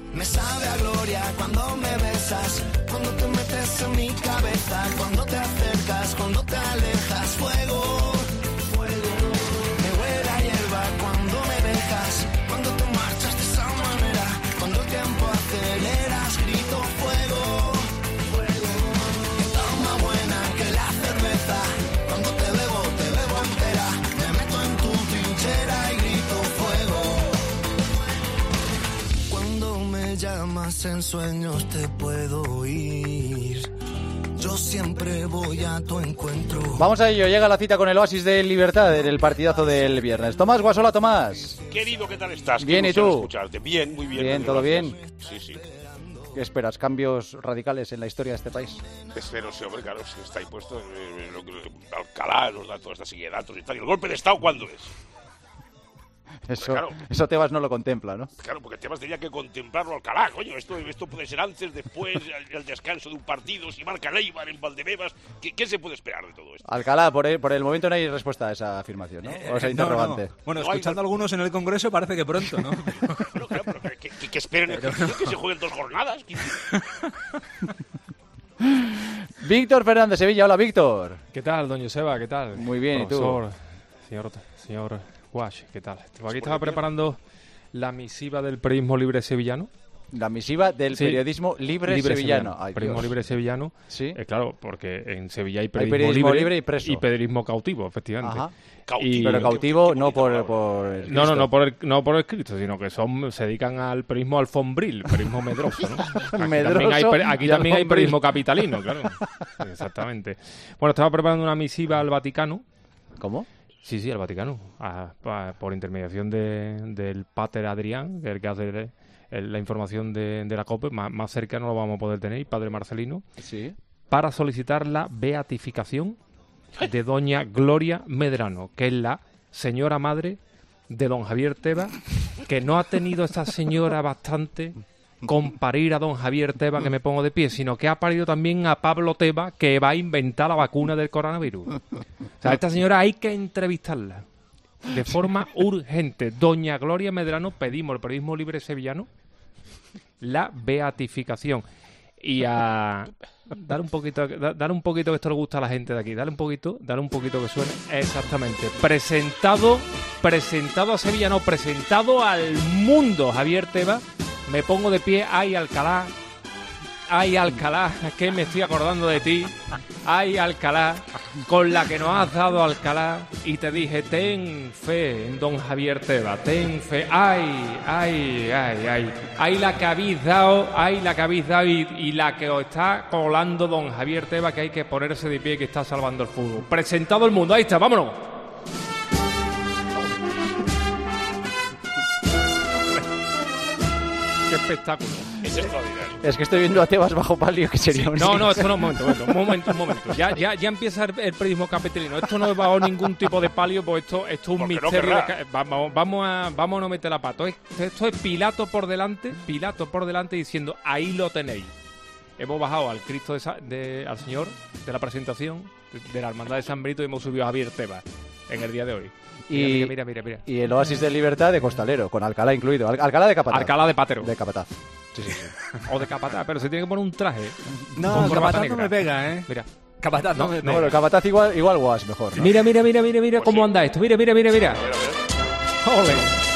Me sabe a gloria cuando me besas, cuando te metes en mi cabeza, cuando te acercas, cuando te alejas. Fuego, fuego. Me huele a hierba cuando me dejas, cuando te marchas de esa manera, cuando el tiempo aceleras. Grito fuego, fuego. Está más buena que la cerveza, cuando te bebo entera. Me meto en tu trinchera y grito fuego. Cuando me llamas en sueños te puedo oír. Yo siempre voy a tu encuentro. Vamos a ello, llega la cita con el Oasis de Libertad en el partidazo del viernes. Tomás Guasola, Tomás. Querido, ¿qué tal estás? Bien, ¿y tú? Escucharte. Bien, muy bien. Bien, ¿todo gracias. bien? Sí. ¿Qué esperas? ¿Cambios radicales en la historia de este país? Espero, sí, hombre, claro, si está ahí puesto Alcalá, nos da toda esta serie de datos y tal. ¿Y el golpe de Estado cuándo es? Eso Tebas no lo contempla, ¿no? Claro, porque Tebas tenía que contemplarlo Alcalá, coño, esto puede ser antes, después, el descanso de un partido, si marca Neibar en Valdebebas, ¿qué se puede esperar de todo esto? Alcalá, por el momento no hay respuesta a esa afirmación, ¿no? O esa interrogante. No. Bueno, escuchando a algunos en el Congreso parece que pronto, ¿no? Bueno, claro, pero que esperen el que se jueguen 2 jornadas. Víctor Fernández, Sevilla. Hola, Víctor. ¿Qué tal, doña Joseba? ¿Qué tal? Muy bien, profesor, ¿y tú? Señor Wash, ¿qué tal? Aquí estaba preparando la misiva del periodismo libre sevillano. La misiva del periodismo libre sevillano. Ay, periodismo libre sevillano. Sí. Claro, porque en Sevilla hay periodismo libre y preso. Y periodismo cautivo, efectivamente. Ajá. Pero cautivo no por el Cristo. No por el Cristo, sino que se dedican al periodismo alfombril, periodismo medroso, ¿no? Aquí también hay periodismo capitalino, claro. Exactamente. Bueno, estaba preparando una misiva al Vaticano. ¿Cómo? Sí, al Vaticano. Por intermediación del Pater Adrián, que es el que hace la información de la COPE, más cerca no lo vamos a poder tener, Padre Marcelino, sí, para solicitar la beatificación de doña Gloria Medrano, que es la señora madre de don Javier Tebas, que no ha tenido esta señora bastante con parir a don Javier Tebas, que me pongo de pie, sino que ha parido también a Pablo Tebas, que va a inventar la vacuna del coronavirus. O sea, esta señora hay que entrevistarla de forma urgente. Doña Gloria Medrano, pedimos al periodismo libre sevillano la beatificación. Y a dar un poquito que esto le gusta a la gente de aquí, dar un poquito que suene. Exactamente. Presentado a Sevilla, no, presentado al mundo, Javier Tebas. Me pongo de pie. Ay, Alcalá, que me estoy acordando de ti. Ay, Alcalá, con la que nos has dado, Alcalá. Y te dije, ten fe en don Javier Tebas, ten fe. Ay, la que habéis dado, y la que os está colando don Javier Tebas, que hay que ponerse de pie, que está salvando el fútbol. Presentado el mundo, ahí está, vámonos. Qué espectáculo. Es extraordinario. Es que estoy viendo a Tebas bajo palio, que sería un... No, esto no, un momento. Ya empieza el periodismo capitalino. Esto no va bajo ningún tipo de palio, pues esto es un misterio. Vamos a no meter la pata. Esto es Pilato por delante diciendo, ahí lo tenéis. Hemos bajado al Cristo al Señor de la presentación de la Hermandad de San Benito y hemos subido a Javier Tebas en el día de hoy. Mira. Y el Oasis de Libertad de costalero, con Alcalá incluido. Alcalá de capataz. Alcalá de pátero. De capataz. Sí. O de capataz, pero se tiene que poner un traje. No, el capataz no me pega, ¿eh? Mira. Capataz no me pega. Bueno, el capataz igual was mejor, ¿no? Mira pues cómo anda esto. Mira. ¡Ole!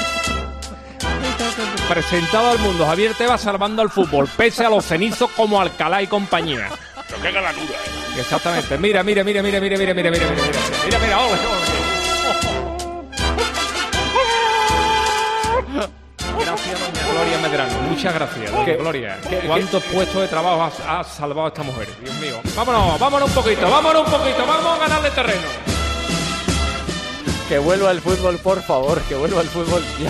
Presentado al mundo, Javier Tebas salvando al fútbol, pese a los cenizos como Alcalá y compañía. Pero qué galanura, ¿eh? Exactamente. Mira, ole. Gracias, doña Gloria Medrano. Muchas gracias, doña Gloria. ¿Cuántos puestos de trabajo ha salvado esta mujer? Dios mío. Vámonos un poquito. Vamos a ganarle terreno. Que vuelva el fútbol, por favor. Que vuelva el fútbol ya.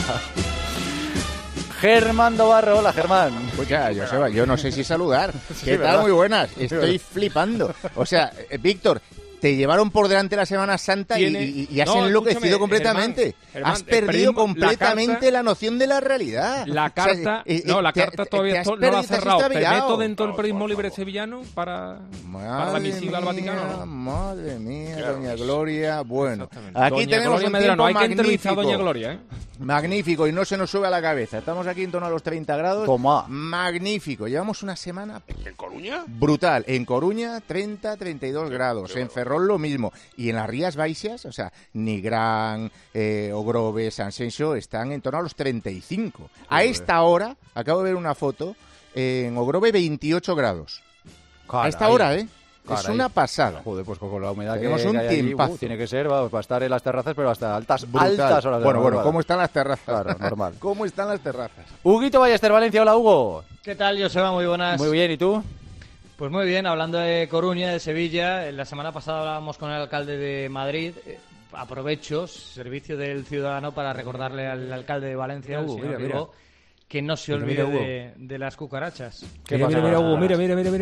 Germán Dobarro, hola Germán. Escucha, yo no sé si saludar. ¿Qué tal? Muy buenas. Estoy flipando. O sea, Víctor, te llevaron por delante la Semana Santa y has enloquecido completamente. Germán, has perdido completamente la noción de la realidad. La carta, la carta todavía no la ha cerrado. ¿Te meto dentro del periodismo libre sevillano para la misiva al Vaticano? ¿No? Madre mía, doña Gloria. Bueno, aquí doña tenemos Gloria un Medrano. Hay que entrevistar a doña Gloria, ¿eh? Magnífico, y no se nos sube a la cabeza. Estamos aquí en torno a los 30 grados. Toma. Magnífico. Llevamos una semana... ¿En Coruña? Brutal. En Coruña, 30, 32 grados. En Ferrol lo mismo. Y en las Rías Baixas, o sea, Nigrán, Ogrove, San Xenxo, están en torno a los 35. A esta hora, acabo de ver una foto, en Ogrove 28 grados. Caray. A esta hora, ¿eh? Caray. Es una pasada. Joder, pues con la humedad Tenemos que un hay allí, tiempazo. tiene que ser, va a estar en las terrazas, pero hasta altas Brutal. horas de la Bueno, madrugada. ¿cómo están las terrazas? Claro, normal. ¿Cómo están las terrazas? Huguito Ballester, Valencia. Hola, Hugo. ¿Qué tal, Joseba? Muy buenas. Muy bien, ¿y tú? Pues muy bien, hablando de Coruña, de Sevilla, la semana pasada hablábamos con el alcalde de Madrid. Aprovecho, servicio del ciudadano, para recordarle al alcalde de Valencia, al señor Ribó, que no se olvide de las cucarachas. Mira, Hugo, mira.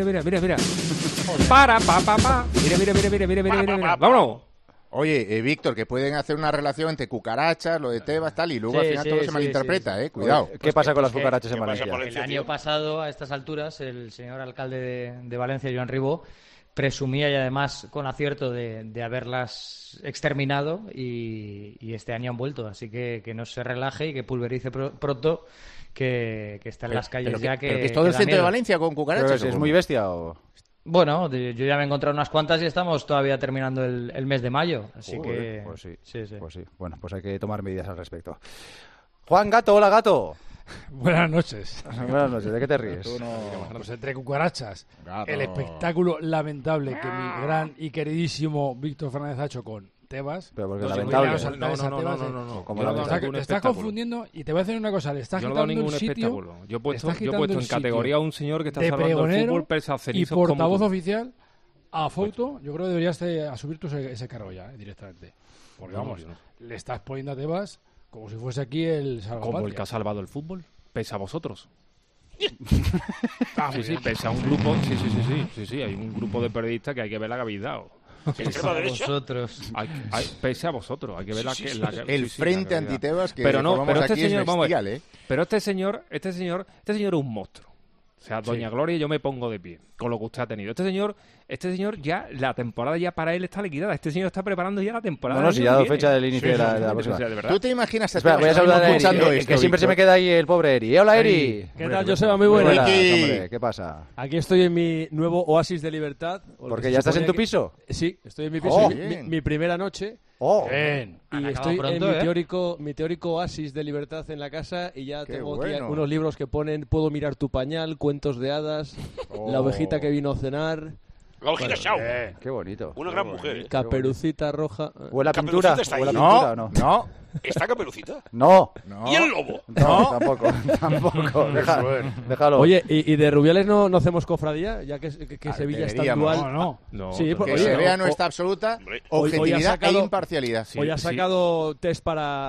Para, pa. Mira. Vámonos. Oye, Víctor, que pueden hacer una relación entre cucarachas, lo de Tebas, tal, y luego al final todo se malinterpreta, Cuidado. ¿Qué pasa con las cucarachas en ¿qué pasa Valencia? con El año pasado, a estas alturas, el señor alcalde de Valencia, Joan Ribó, presumía, y además con acierto, de haberlas exterminado, y este año han vuelto. Así que no se relaje y que pulverice pronto, que está en las calles ya. ¿Pero que es todo el centro de Valencia con cucarachas? ¿Es muy bestia o...? Bueno, yo ya me he encontrado unas cuantas y estamos todavía terminando el mes de mayo. Así que... Pues sí. Sí. Pues sí. Bueno, pues hay que tomar medidas al respecto. Juan Gato, hola, Gato. Buenas noches. Buenas noches, ¿de qué te ríes? Pues entre cucarachas, Gato. el espectáculo lamentable que mi gran y queridísimo Víctor Fernández ha hecho con Tebas. Pero porque No, lamentable. no. Como Te lamentable. estás confundiendo, y te voy a decir una cosa, le estás Yo no he dado quitando ningún el sitio. espectáculo. Yo he puesto quitando en el categoría a sitio un señor que está de salvando el pregonero fútbol pesa y cenizos portavoz como tú. oficial a foto. Yo creo que deberías asumir tú ese cargo ya, directamente. Porque No, vamos, yo no. le estás poniendo a Tebas como si fuese aquí el Como el salvapatria. que ha salvado el fútbol. Pese a vosotros. Sí, pese a un grupo. Sí. Hay un grupo de periodistas que hay que ver la que habéis dado. ¿Extrema derecha? Vosotros. Pese a vosotros, hay que ver El frente anti-Tebas que pero no, formamos pero este aquí señor, es vamos a ver, bestial, ¿eh? pero este señor es un monstruo. O sea, doña Gloria, yo me pongo de pie con lo que usted ha tenido. Este señor ya, la temporada ya para él está liquidada. Este señor está preparando ya la temporada. No, si ya ha dado fecha del inicio de la próxima. de verdad. ¿Tú te imaginas? Espera, voy a saludar a Eri, que siempre se me queda ahí el pobre Eri. Hola, Eri. ¿Qué tal, Joseba? Muy buenas. Hombre, ¿qué pasa? Aquí estoy en mi nuevo oasis de libertad. ¿Porque ya estás en tu piso? Sí, estoy en mi piso. Oh, mi primera noche. Oh, Bien. Y estoy en mi teórico oasis de libertad en la casa, y ya Qué tengo bueno. aquí unos libros que ponen Puedo mirar tu pañal, Cuentos de hadas, La ovejita que vino a cenar, La hojita Shaw. qué bonito. Una gran mujer, ¿eh? Caperucita Roja. ¿Huele a pintura? Caperucita está ¿Huele a ahí. pintura o no? No. ¿Está Caperucita? No. ¿Y el lobo? No, tampoco. Déjalo. Oye, ¿y de Rubiales no hacemos cofradía? Ya que Sevilla es tan deberíamos. dual. No. Sí, Que oye, se vea o- nuestra absoluta Hombre. objetividad Hoy ha sacado- e imparcialidad. Hoy ha sacado test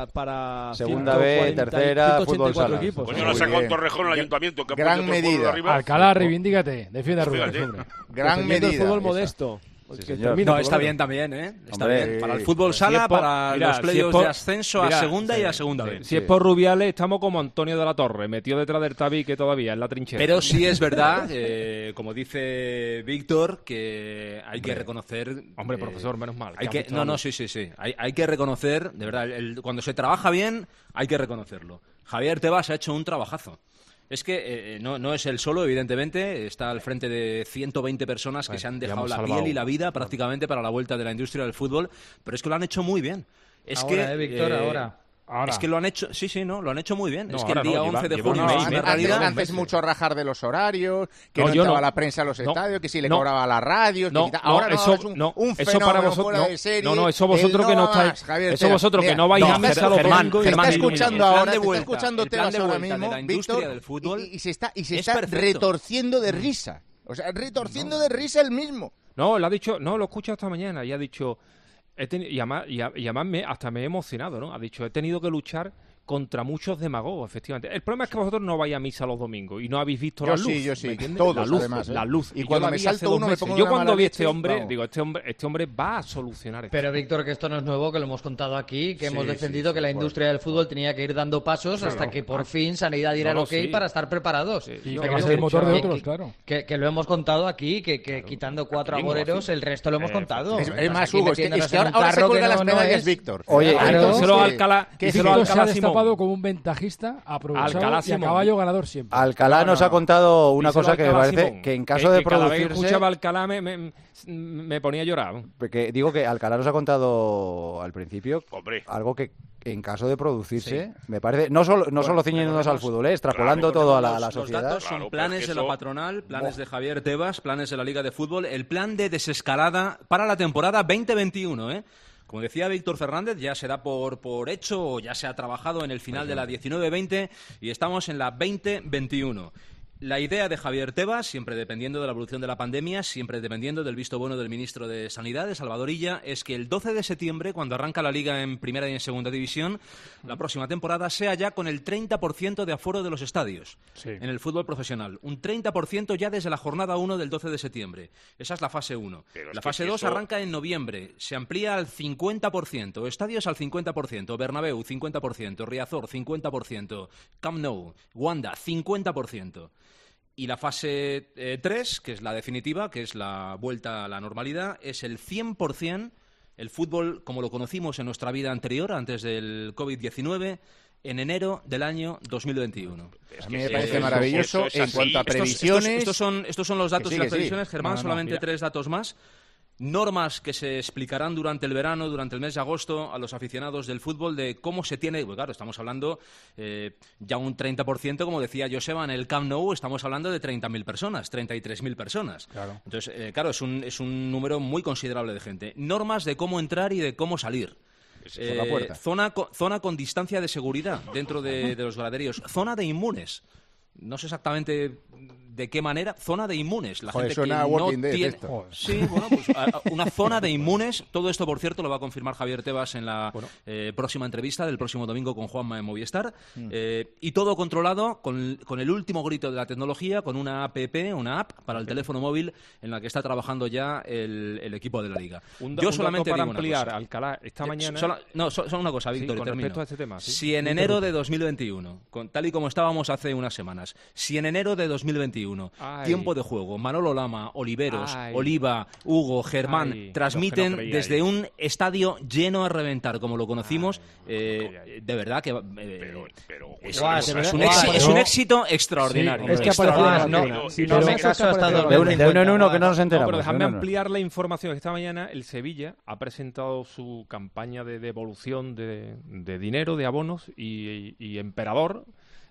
para Segunda B, tercera, fútbol sala. equipos. Coño, Muy lo ha sacado bien. Torrejón al ayuntamiento. Que ha Gran puesto todo el pueblo medida. arriba. Alcalá, reivindícate. Defiende a Rubiales, Fíjate. hombre. Gran Defendiendo medida. el fútbol esa. modesto. Sí, Que señor. termine, No, por está lo bien menos. también, ¿eh? Está Hombre, bien. Para el sí. fútbol sala, Si es por- para mira, los si playoffs es por- de ascenso mira, a segunda y a segunda B. Si es por Rubiales, estamos como Antonio de la Torre, metido detrás del tabique todavía, en la trinchera. Pero sí es verdad, como dice Víctor, que hay que reconocer... Hombre, profesor, menos mal. Hay has que, echado no, no, luz. sí. Hay que reconocer, de verdad, cuando se trabaja bien, hay que reconocerlo. Javier Tebas ha hecho un trabajazo. Es que no es él solo, evidentemente, está al frente de 120 personas que se han ya dejado hemos la salvado. piel y la vida prácticamente para la vuelta de la industria del fútbol, pero es que lo han hecho muy bien. Es Ahora, que, Víctor, ahora. Es que lo han hecho, lo han hecho muy bien. No, es que el ahora día no, 11 de lleva junio, un mes y en medio. realidad, Antes mucho rajar de los horarios, que No, no yo entraba no. la prensa a los No. estadios, que si le No. cobraba a la radio, que No, quita- no, ahora no, eso es un no, eso fenómeno para vosotros, fuera no, de serie. no, eso vosotros El que no va estáis, más, Javier eso Tebas. vosotros Mira, que no vais no, a misa los Germán, domingos y te hermano, está ilumina. escuchando el plan ahora, de te está vuelta, escuchando el plan Tebas de ahora vuelta de mismo, la industria Víctor, del fútbol y se está es retorciendo perfecto. de risa. O sea, retorciendo de risa el mismo. No, lo ha dicho, no, lo he escuchado esta mañana y ha dicho, y además hasta me he emocionado, ¿no? Ha dicho, he tenido que luchar contra muchos demagogos, efectivamente. El problema es que vosotros no vais a misa los domingos y no habéis visto Yo la luz. sí, yo sí. ¿me entiendes? Todos, la luz, además, ¿eh? la luz. Y cuando yo la me vi salto hace 2 uno, me meses. pongo Yo una cuando mala vi a este leche, hombre, vamos. digo, este hombre va a solucionar esto. Pero Víctor, que esto no es nuevo, que lo hemos contado aquí, que Sí, hemos defendido sí, que la sí, industria del fútbol tenía que ir dando pasos hasta que por fin Sanidad diera el No, ok sí. para estar preparados. Y Yo que creo va a ser que- el motor de que- otros, que- claro. Que lo hemos contado aquí, que quitando 4 Aquí mismo, agoreros, sí. el resto lo hemos contado. Es Estás más, aquí Hugo, es que metiéndonos en ahora, un ahora se carro cuelga que las no medallas, es. Víctor. Oye, Claro. entonces, Díselo a Alcalá, que díselo a Víctor se ha Alcalá Simón. destapado como un ventajista aprovechado Alcalá y a Simón. caballo ganador siempre. Alcalá nos ha contado una Díselo cosa que me Alcalá parece Simón, que en caso de cada vez que producirse... escuchaba a Alcalá me ponía a llorar. Porque digo que Alcalá nos ha contado al principio Hombre. algo que en caso de producirse, me parece, no solo ciñéndonos al fútbol, extrapolando Claro, todo a la Los sociedad. datos Claro, son pero planes es que de la eso- patronal, planes de Javier Tebas, planes de la Liga de Fútbol, el plan de desescalada para la temporada 2021, ¿eh? Como decía Víctor Fernández, ya se da por hecho o ya se ha trabajado en el final de la 19-20 y estamos en la 20-21. La idea de Javier Tebas, siempre dependiendo de la evolución de la pandemia, siempre dependiendo del visto bueno del ministro de Sanidad, de Salvador Illa, es que el 12 de septiembre, cuando arranca la Liga en Primera y en Segunda División, la próxima temporada sea ya con el 30% de aforo de los estadios en el fútbol profesional. Un 30% ya desde la jornada 1 del 12 de septiembre. Esa es la fase 1. Pero es La que fase 2 eso- arranca en noviembre, se amplía al 50%, estadios al 50%, Bernabéu 50%, Riazor 50%, Camp Nou, Wanda 50%. Y la fase 3, que es la definitiva, que es la vuelta a la normalidad, es el 100%, el fútbol como lo conocimos en nuestra vida anterior, antes del COVID-19, en enero del año 2021. A mí me Sí, parece eso- maravilloso eso es en así. cuanto a Estos- previsiones. Estos son los datos Que sí, y las que sí. previsiones, Germán, No, no, solamente mira. 3 datos más. Normas que se explicarán durante el verano, durante el mes de agosto, a los aficionados del fútbol de cómo se tiene... Pues claro, estamos hablando ya un 30%, como decía Joseba, en el Camp Nou estamos hablando de 30.000 personas, 33.000 personas. Claro. Entonces, claro, es un número muy considerable de gente. Normas de cómo entrar y de cómo salir. por la puerta. Zona con distancia de seguridad dentro de los graderíos. Zona de inmunes. No sé exactamente de qué manera. Zona de inmunes. La Joder, gente suena a que Walking no Dead tiene... esto. Sí, bueno, pues una zona de inmunes. Todo esto, por cierto, lo va a confirmar Javier Tebas en la próxima entrevista del próximo domingo con Juanma en Movistar. Y todo controlado con el último grito de la tecnología, con una app para el teléfono móvil en la que está trabajando ya el equipo de la Liga. Un Yo dato solamente para digo una ampliar, cosa. Alcalá, esta mañana... Solo una cosa, Sí, Víctor, y con termino. respecto a este tema, sí. Si en enero de 2021, tal y como estábamos hace unas semanas, si en enero de 2021, Ay. tiempo de juego, Manolo Lama, Oliveros, Ay. Oliva, Hugo, Germán, Ay, transmiten los que no creíais. desde un estadio lleno a reventar, como lo conocimos, de verdad que... Pero es, Guau, es- de es verdad- un guau, éxito, es pero- un éxito extraordinario. Sí, es que ha Extraordinario. aparecido no, en la no, Si no no me me caso hasta aparecido 2050. De uno en uno que no nos No, enteramos. pero dejadme de uno en uno. ampliar la información. Esta mañana el Sevilla ha presentado su campaña de devolución de dinero, de abonos, y Emperador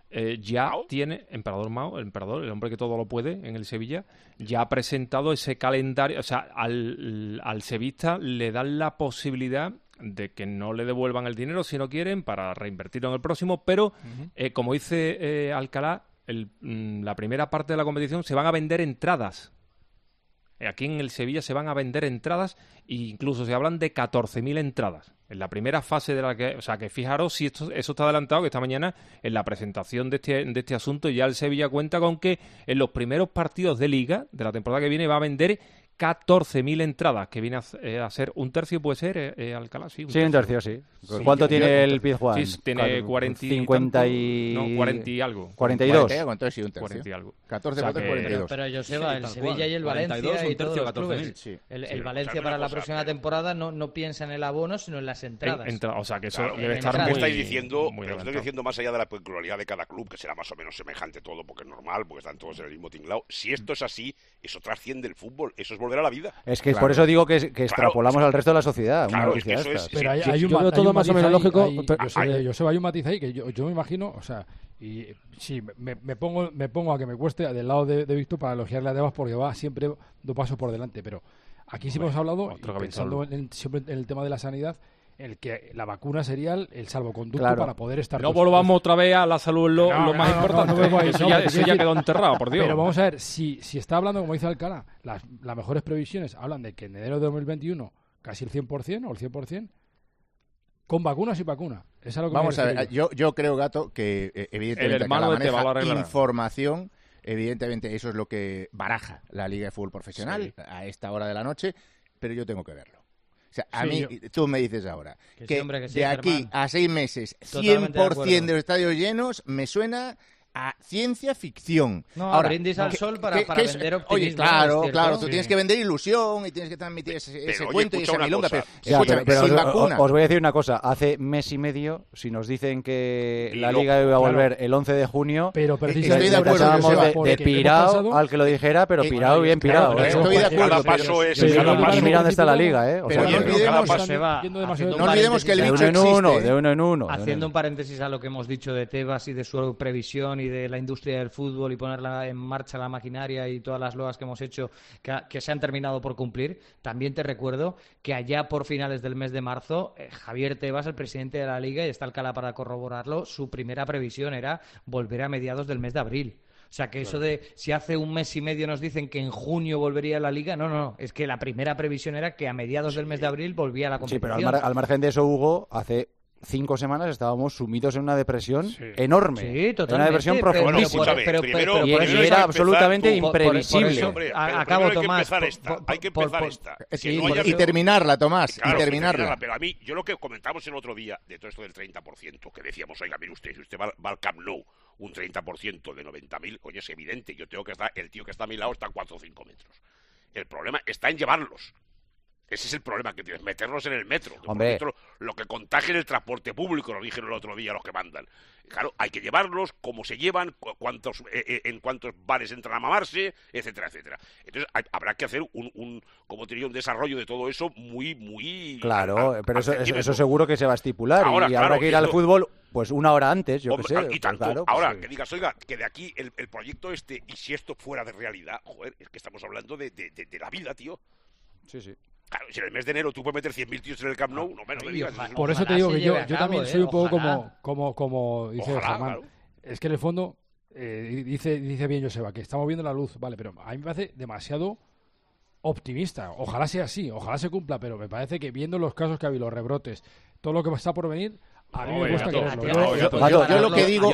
ya ¿Mao? tiene, Emperador Mao, el emperador, el hombre que todo lo puede en el Sevilla, ya ha presentado ese calendario. O sea, al sevista le dan la posibilidad de que no le devuelvan el dinero si no quieren para reinvertirlo en el próximo, pero como dice Alcalá, la primera parte de la competición se van a vender entradas. Aquí en el Sevilla se van a vender entradas e incluso se hablan de 14.000 entradas. En la primera fase de la que... O sea, que fijaros si eso está adelantado, que esta mañana en la presentación de este asunto ya el Sevilla cuenta con que en los primeros partidos de Liga de la temporada que viene va a vender 14.000 entradas, que viene a ser un tercio, puede ser, Alcalá, sí. Sí, un tercio, sí. Sí, ¿Cuánto yo- tiene el Pizjuán? Sí, tiene 40 y 50 y... No, 40 y algo. 42. 40, entonces sí, un tercio. 40 y algo. 14, O sea 4, que- 42. Pero Joseba, Sí, el tal Sevilla cual. y el 42, Valencia un y todos tercio, los 14.000. clubes. Sí. El Valencia escuchadme para una la cosa, próxima temporada no piensa en el abono, sino en las entradas. O sea, que eso Claro, debe en estar entradas. muy... ¿Qué estáis diciendo? muy Pero estáis adelantado. diciendo más allá de la peculiaridad de cada club, que será más o menos semejante todo, porque es normal, porque están todos en el mismo tinglado. Si esto es así, eso trasciende el fútbol, eso es volver a la vida. Es que Claro. por eso digo que extrapolamos al resto de la sociedad. Una Claro, noticia es que de eso estas. es- Pero Sí, hay un yo veo hay todo un más o matiz menos ahí, lógico, ahí, pero- Joseba, hay un matiz ahí que yo me imagino, o sea, y sí, me pongo a que me cueste del lado de Víctor para elogiarle a Tebas porque va siempre 2 pasos por delante, pero aquí sí hemos hablado, y otro pensando siempre en el tema de la sanidad, el que la vacuna sería el salvoconducto Claro. para poder estar... No todos- volvamos otra vez a la salud, lo No, más no, no, importante. no vuelvo ahí, Eso no, ya, porque eso quiero ya decir- quedó enterrado, por Dios. Pero vamos a ver, si está hablando, como dice Alcalá, las mejores previsiones hablan de que en enero de 2021 casi el 100% o el 100%, con vacunas y vacuna. Es a lo que Vamos me a refiero ver, yo creo, Gato, que evidentemente El hermano cada de Tebas lo maneja arreglará. información, evidentemente eso es lo que baraja la Liga de Fútbol Profesional Sí. a esta hora de la noche, pero yo tengo que verlo. O sea, a Sí, mí, tú me dices ahora Que que, sí, hombre, que sí, de aquí Germán. a 6 meses, Totalmente de 100% acuerdo. de los estadios llenos, me suena a ciencia ficción. No, a brindis al sol para es- vender Oye, optimismo, claro, es cierto. claro, tú Sí. tienes que vender ilusión y tienes que transmitir ese oye, cuento y escucha esa una milonga, cosa. pero, Ya, escúchame, pero sin os- vacuna. os voy a decir una cosa. Hace mes y medio, si nos dicen que la Loco. Liga iba a volver Claro. el 11 de junio, Pero Estoy precisamente de acuerdo, tachábamos Joseba, de porque hemos pirao pasado- al que lo dijera, pero pirao bien pirao. claro, ¿eh? estoy de acuerdo, Cada pero- paso es... pero- cada pero- paso- Y mira dónde está la Liga, ¿eh? O Pero sea, no que- cada olvidemos, paso- Se va yendo demasiado haciendo no un olvidemos que el paréntesis bicho de uno en uno, existe. de uno en uno. Haciendo un paréntesis a lo que hemos dicho de Tebas y de su previsión y de la industria del fútbol y ponerla en marcha la maquinaria y todas las loas que hemos hecho que se han terminado por cumplir, también te recuerdo que allá por finales del mes de marzo, Javier Tebas, el presidente de la Liga, y está Alcalá para corroborarlo, su primera previsión era volver a mediados del mes de abril. O sea, que eso de si hace un mes y medio nos dicen que en junio volvería la Liga, no, es que la primera previsión era que a mediados del mes de abril volvía la Sí, competición. pero al margen de eso, Hugo, hace 5 semanas estábamos sumidos en una depresión enorme. Sí, En totalmente. una depresión pero- Bueno, profundísima. escúchame, primero- y por eso hay que era empezar absolutamente tú. imprevisible. Hombre, A- pero acabo, primero hay que Tomás, empezar por- esta. por- Hay que por- empezar por- esta. Sí, Que no haya- y terminarla, Tomás, Claro, y terminarla. Pero a mí, yo lo que comentamos el otro día de todo esto del 30%, que decíamos, oiga, mire usted, si usted va al Camp Nou, un 30% de 90.000, oye, es evidente, el tío que está a mi lado está a 4 o 5 metros. El problema está en llevarlos. Ese es el problema que tienes, meterlos en el metro. Hombre. Porque lo que contagia en el transporte público, lo dijeron el otro día los que mandan. Claro, hay que llevarlos, cómo se llevan, en cuántos bares entran a mamarse, etcétera, etcétera. Entonces habrá que hacer como te diría, un desarrollo de todo eso muy... Claro, pero al eso centímetro. seguro que se va a estipular. Ahora, y habrá claro, que ir al esto- fútbol pues una hora antes, yo Hombre, qué sé. y pues tanto. claro, pues Ahora, sí. que digas, oiga, que de aquí el proyecto este, y si esto fuera de realidad, joder, es que estamos hablando de la vida, tío. Sí, sí. Claro, si en el mes de enero tú puedes meter 100.000 tíos en el Camp Nou, no me digas. ojalá. eso es Por eso te Ojalá digo se que yo, lleve a yo cabo, también soy un poco ojalá. como dice Ojalá, Germán. claro. Es que en el fondo, dice bien Joseba, que estamos viendo la luz, vale, pero a mí me parece demasiado optimista. Ojalá sea así, ojalá se cumpla, pero me parece que viendo los casos que ha habido, los rebrotes, todo lo que está por venir, a mí me cuesta creerlo. Yo lo que digo,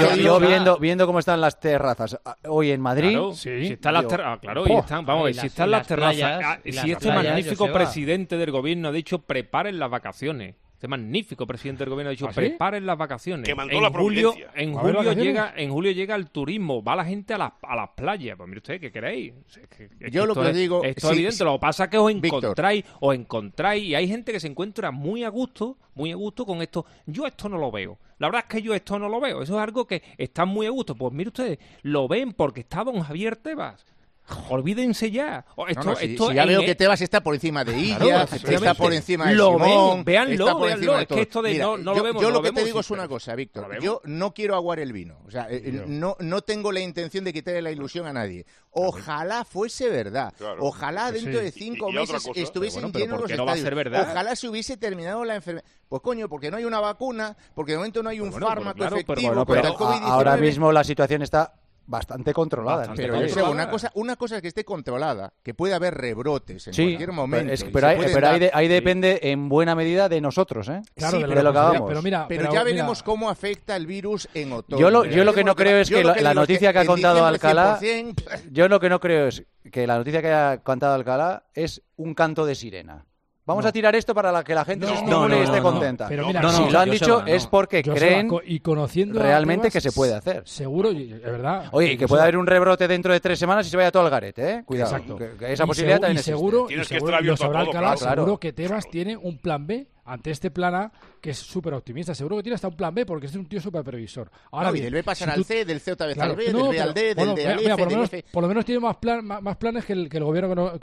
Viendo cómo están las terrazas hoy en Madrid, Claro, Sí. si están las Digo, terrazas, claro, y están, vamos a ver, y si las- están y las las terrazas, playas, y si las este playas, magnífico Joseba. presidente del gobierno ha dicho preparen las vacaciones. Este magnífico presidente del gobierno ha dicho ¿Ah, sí? preparen las vacaciones. Que mandó la providencia. En ¿Va a haber julio vacaciones? en julio llega el turismo, va la gente a las playas. Pues mire usted, ¿qué queréis? Es Yo lo esto que es- digo, esto es sí, evidente, sí. lo que pasa es que os Víctor. encontráis y hay gente que se encuentra muy a gusto con esto. Yo esto no lo veo. La verdad es que yo esto no lo veo. Eso es algo que está muy a gusto. Pues mire ustedes, lo ven porque está don Javier Tebas. Olvídense ya. Si ya veo que Tebas está por encima de Illa, está efectivamente. por encima de Lo Simón, ven, véanlo, está por encima de es que todo. esto de Mira, no lo yo, vemos, yo no lo lo que te vemos, digo sí, es una pero- cosa, ¿lo Víctor. vemos? Yo no quiero aguar el vino. O sea, no tengo la intención de quitarle la ilusión a nadie. Ojalá fuese verdad. Claro. Ojalá dentro de 5 Y otra meses cosa. estuviesen Pero bueno, llenos ¿por los qué no va a estadios. ser verdad? Ojalá se hubiese terminado la enfermedad. Pues coño, porque no hay una vacuna, porque de momento no hay un Bueno, pero fármaco claro, pero efectivo Bueno, contra pero el COVID-19. ahora mismo la situación está bastante controlada. Bastante Pero Pero yo sé, una cosa es que esté controlada, que puede haber rebrotes en Sí, cualquier momento. y pero se pueden ahí, dar. ahí depende en buena medida de nosotros, ¿eh? Claro, Sí, de de lo que responsabilidad. hagamos. Pero mira, Pero pero ya mira, veremos cómo afecta el virus en otoño. Yo lo que no creo es que la noticia que ha contado Alcalá, 100%, yo lo que no creo es que la noticia que ha contado Alcalá es un canto de sirena. Vamos a tirar esto para que la gente se estimule y esté contenta. Pero mira, si lo han dicho es porque creen y conociendo a realmente Tebas, que se puede hacer. Seguro, es verdad. Oye, y que puede haber un rebrote dentro de 3 semanas y se vaya todo al garete, ¿eh? Cuidado. Exacto. Que esa posibilidad también existe. seguro, Tienes que seguro, estar abierto lo sabrá a todo, Alcalá, claro. seguro que Tebas tiene un plan B ante este plan A, que es súper optimista. Seguro que tiene hasta un plan B, porque es un tío súper previsor. Ahora y bien, del B pasar si al tú- C, del C otra vez Claro, al B, no, del B al D, pero, del D al mira, F, del F. por lo menos tiene más planes que el gobierno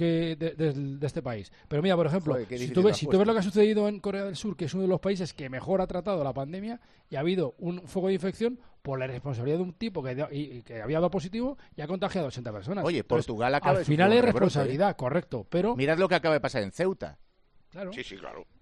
de este país. Pero mira, por ejemplo, Joder, qué si difícil tú lo ves has puesto. lo que ha sucedido en Corea del Sur, que es uno de los países que mejor ha tratado la pandemia, y ha habido un foco de infección por la responsabilidad de un tipo que había dado positivo y ha contagiado a 80 personas. Oye, Entonces, Portugal acaba al de final sufrir es un rebrote, responsabilidad, correcto, pero Mirad lo que acaba de pasar en Ceuta. claro. Sí, claro.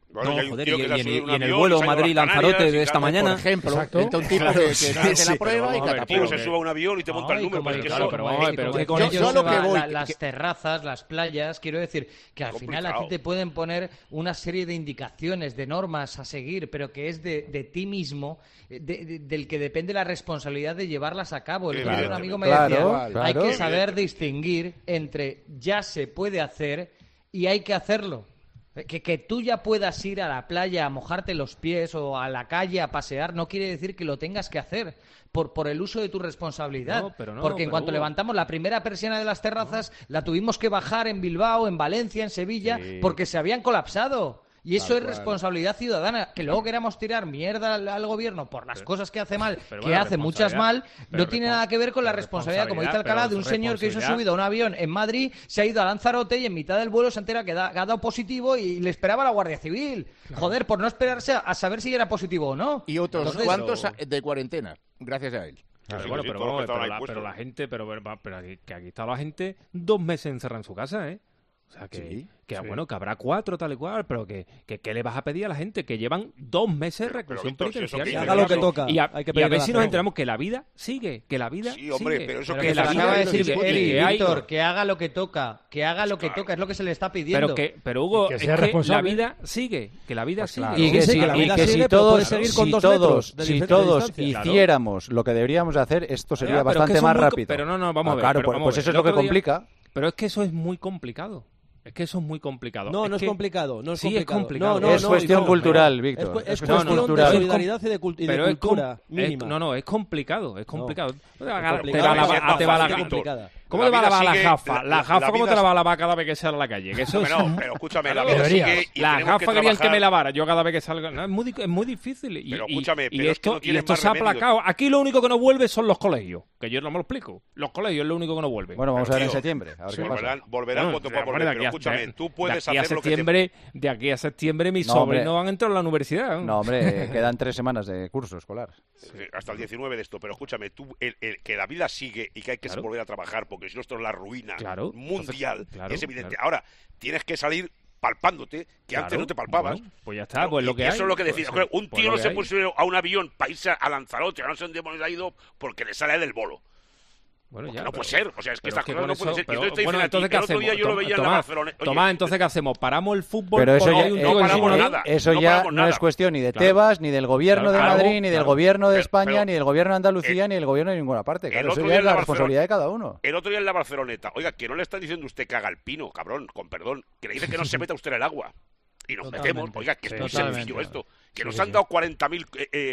Bueno, No, y hay un joder, tío que y se ha en subido un y en el avión, vuelo se ha ido a las Madrid-Lanzarote Canarias de y esta tal. mañana. Por ejemplo, Exacto. entra un tipo que hace la Sí, prueba pero y vamos a ver, Tío, catapulta. se sube a un avión y te monta el número. claro, Es que claro, eso- pero vamos a ver, pero que con yo ellos lo que va, voy- las terrazas, las playas, quiero decir que al final a ti Complicado. te pueden poner una serie de indicaciones, de normas a seguir, pero que es de ti mismo, del que depende la responsabilidad de llevarlas a cabo. El otro día un amigo me Claro, decía, claro. hay que saber Evidentemente. distinguir entre ya se puede hacer y hay que hacerlo. Que tú ya puedas ir a la playa a mojarte los pies o a la calle a pasear no quiere decir que lo tengas que hacer por el uso de tu responsabilidad. No, pero no, Porque en pero cuanto Hugo. levantamos la primera persiana de las terrazas, la tuvimos que bajar en Bilbao, en Valencia, en Sevilla, porque se habían colapsado. Y eso es responsabilidad ciudadana. Que luego queramos tirar mierda al gobierno por las cosas que hace mal, pero que bueno, hace muchas mal, pero no tiene nada que ver con la responsabilidad, como dice Alcalá, de un señor que se ha subido a un avión en Madrid, se ha ido a Lanzarote y en mitad del vuelo se entera que ha dado positivo y le esperaba la Guardia Civil. Joder, por no esperarse a saber si era positivo o no. Y otros Entonces, cuantos de cuarentena, gracias a él. Pero Sí, bueno, sí, pero, todos los vamos, que estaban pero, ahí pero la puestos. gente, pero aquí está la gente 2 meses encerrada en su casa, ¿eh? O sea, bueno, que habrá 4 tal y cual, pero que ¿qué le vas a pedir a la gente? Que llevan 2 meses de reclusión Víctor, si eso penitenciaria. que haga lo que eso- toca. Y a, Hay que y a pedirle ver la si nos fe. enteramos que la vida sigue, que la vida Sí, hombre, sigue. pero eso Pero que que la se vida acaba de no decir discute. Eli, que hay- Víctor, que haga lo que toca, que haga lo que toca, es lo que se le está pidiendo. Pero Hugo, Y que es sea que la responsable. vida sigue, que la vida sigue. Y que, Sí, si, que la y vida que sigue, si pero todos, puede seguir con si 2 todos, metros de si diferencia todos de distancia. hiciéramos lo que deberíamos hacer, esto sería Ya, pero es que bastante eso más es muy rápido. pero no, vamos a ver. Claro, pero pues, vamos pues a ver. eso es El lo que otro día- complica. Pero es que eso es muy complicado. Es que eso es muy complicado. No, no es que- complicado. No es Sí, es complicado. complicado. No, Es cuestión Iván, cultural, pero Víctor. Es, Es cuestión cuestión de cultural. solidaridad y de Pero es cultura com- mínima. No, es complicado, es complicado. Te va a complicado, lavar- es más te va a fácil, lavar- complicada. ¿Cómo La te va a vida lavar la sigue- gafa? La gafa, ¿cómo vida te la va a lavar cada vez que sale a la calle? Que eso es... No, pero escúchame, la vida Deberías. sigue y Las tenemos gafas que querían que trabajar. me lavara yo cada vez que salga. No, es muy difícil. Y, Pero y- escúchame, y pero es que esto, no tienes y esto más se ha remedio. aplacado. Aquí lo único que no vuelve son los colegios. Que yo no me lo explico. Los colegios es lo único que no vuelve. Bueno, vamos a ver en tío, septiembre. A ver qué pasa. Volverán Bueno, cuando pueda hombre, volver. de Pero aquí a- escúchame, de- tú puedes de aquí a hacer lo que septiembre, de aquí a septiembre mis No, hombre. sobrinos van a entrar a la universidad. No, hombre, quedan 3 semanas de curso escolar. hasta el 19 de esto, pero escúchame, tú, que la vida sigue y que hay que Claro. volver a trabajar, porque si no esto es la ruina Claro. mundial, Entonces, claro, es evidente. claro. Ahora, tienes que salir palpándote, que antes Claro, no te palpabas. bueno, pues ya está, pues lo que y hay. eso es lo que decía. Pues, Un pues tío lo no que se hay. puede subir a un avión para irse a Lanzarote, no sé dónde hemos ido, porque le sale del bolo. Bueno, Porque ya, no pero- puede ser, o sea, es que pero estas que cosas con no pueden eso- ser. Y pero, entonces te bueno, dicen a ti, entonces, ¿qué el otro día hacemos? yo lo veía en la Tomás, Barcelona. Oye, Tomás, entonces, ¿qué hacemos? ¿Paramos el fútbol? Pero eso porque ya, hay un no tío paramos eso, encima? nada. eso no ya paramos no es nada. cuestión ni de Claro. Tebas, ni del gobierno de Claro, Madrid, ni del claro. gobierno de Pero- España, pero- ni del gobierno de Andalucía, ni del gobierno de ninguna parte. Claro, el eso otro ya día es en la la responsabilidad de cada uno. El otro día en la Barceloneta, oiga, que no le está diciendo usted que haga el pino, cabrón, con perdón, que le dice que no se meta usted en el agua. Y nos Totalmente. metemos, oiga, que es muy Totalmente. sencillo esto. Que Sí, nos sí, han sí. dado 40.000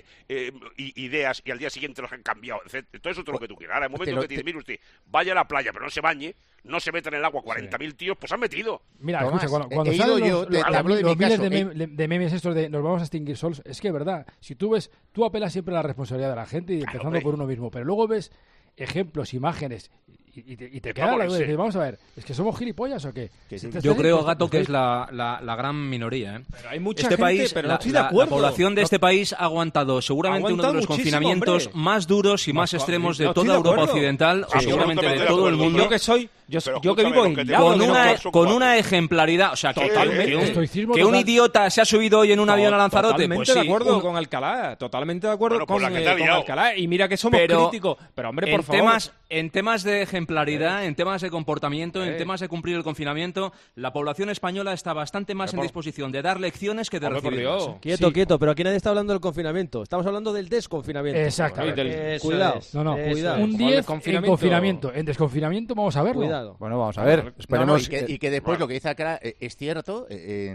ideas y al día siguiente los han cambiado. Todo eso es todo lo que tú quieras. Ahora, en el momento que te dice, mire usted, vaya a la playa, pero no se bañe, no se meta en el agua 40.000 tíos, pues han metido. Mira, Tomás, escucha, cuando he ido salen yo, los, te hablo de mi los miles caso, de memes estos de nos vamos a extinguir solos, es que es verdad. Si tú ves, tú apelas siempre a la responsabilidad de la gente y empezando hombre. por uno mismo, pero luego ves ejemplos, imágenes y te Es queda para la duda. morirse. Dices, vamos a ver, ¿es que somos gilipollas o qué? Que sí. Yo creo, Gato, que es la gran minoría. ¿eh? Pero hay mucha Este gente, país, pero la, no estoy de la- la acuerdo. población de No- este país ha aguantado seguramente uno de aguantado los muchísimo, confinamientos hombre. más duros y más Más extremos de no estoy toda de Europa acuerdo. occidental, o Sí, seguramente de absolutamente de todo el acuerdo. mundo. Yo que soy, yo Pero que vivo escúchame, en lo que te Lago, digo, ¿no? Con una ejemplaridad, o sea, que, Totalmente. que un, Estoicismo que un total. idiota se ha subido hoy en un avión a Lanzarote, Totalmente pues de sí, acuerdo con Alcalá, totalmente de acuerdo Bueno, pues la que te ha con liado. Alcalá. Y mira que somos Pero críticos, pero hombre, por en favor. temas de ejemplaridad, en temas de comportamiento, en temas de cumplir el confinamiento, la población española está bastante más en disposición de dar lecciones que de Hombre, por recibirlas. Dios. Quieto, Sí. quieto, pero aquí nadie está hablando del confinamiento. Estamos hablando del desconfinamiento. Exactamente. Eso Cuidado. es, No, no, eso cuidado. es. Un Con 10 en desconfinamiento. confinamiento. En desconfinamiento vamos a verlo. Cuidado. Bueno, vamos a ver. No, no, Esperemos. y que después bueno. lo que dice acá es cierto.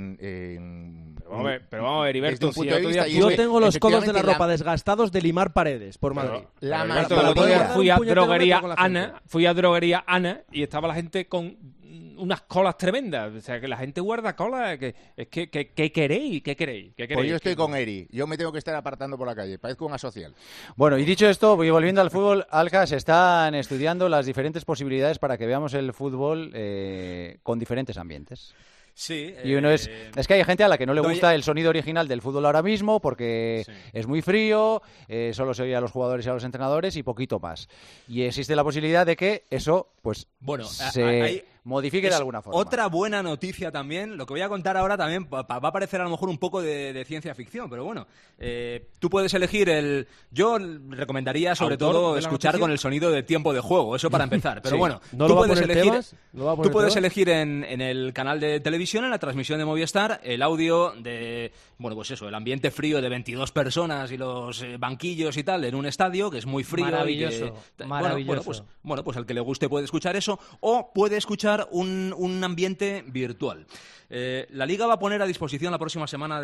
Pero vamos a ver, desde Heriberto, un si punto de otro vista, día y Yo es- tengo los codos de la efectivamente, ropa desgastados de limar paredes por Madrid. La Heriberto, mayoría- el otro día fui a Un puñetero droguería metro con la gente. Ana, y estaba la gente con unas colas tremendas. O sea, que la gente guarda colas. ¿Qué queréis? ¿Qué queréis? Pues yo estoy con Eri. Yo me tengo que estar apartando por la calle. Parezco una social. Bueno, y dicho esto, voy volviendo al fútbol. Alca, se están estudiando las diferentes posibilidades para que veamos el fútbol con diferentes ambientes. Sí. Y uno es que hay gente a la que no le no, gusta el sonido original del fútbol ahora mismo porque Sí. es muy frío, solo se oye a los jugadores y a los entrenadores y poquito más. Y existe la posibilidad de que eso, pues, Bueno, se hay- modifique de alguna forma. Otra buena noticia también, lo que voy a contar ahora también va a parecer a lo mejor un poco de ciencia ficción, pero bueno, tú puedes elegir yo recomendaría sobre todo escuchar con el sonido de tiempo de juego, eso para empezar, pero bueno, ¿No tú lo va a puedes poner elegir, Tebas? ¿No va a poner tú puedes Tebas? elegir en el canal de televisión, en la transmisión de Movistar, el audio de, bueno, pues eso, el ambiente frío de 22 personas y los banquillos y tal en un estadio que es muy frío. Maravilloso, y que, maravilloso. Bueno, pues al que le guste puede escuchar eso o puede escuchar un ambiente virtual. La Liga va a poner a disposición la próxima semana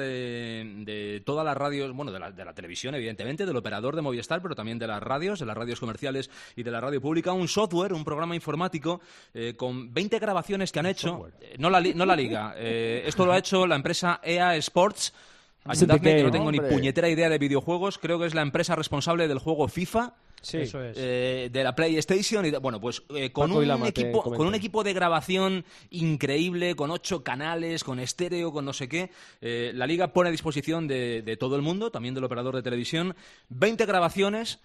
de todas las radios, bueno, de la televisión, evidentemente, del operador de Movistar, pero también de las radios comerciales y de la radio pública, un software, un programa informático con 20 grabaciones que han hecho, no la Liga, esto lo ha hecho la empresa EA Sports. Ayudadme, que no tengo ni puñetera idea de videojuegos, creo que es la empresa responsable del juego FIFA. Sí, eso es. De la PlayStation y bueno, pues con un equipo de grabación increíble, con 8 canales, con estéreo, con no sé qué, la Liga pone a disposición de todo el mundo, también del operador de televisión, 20 grabaciones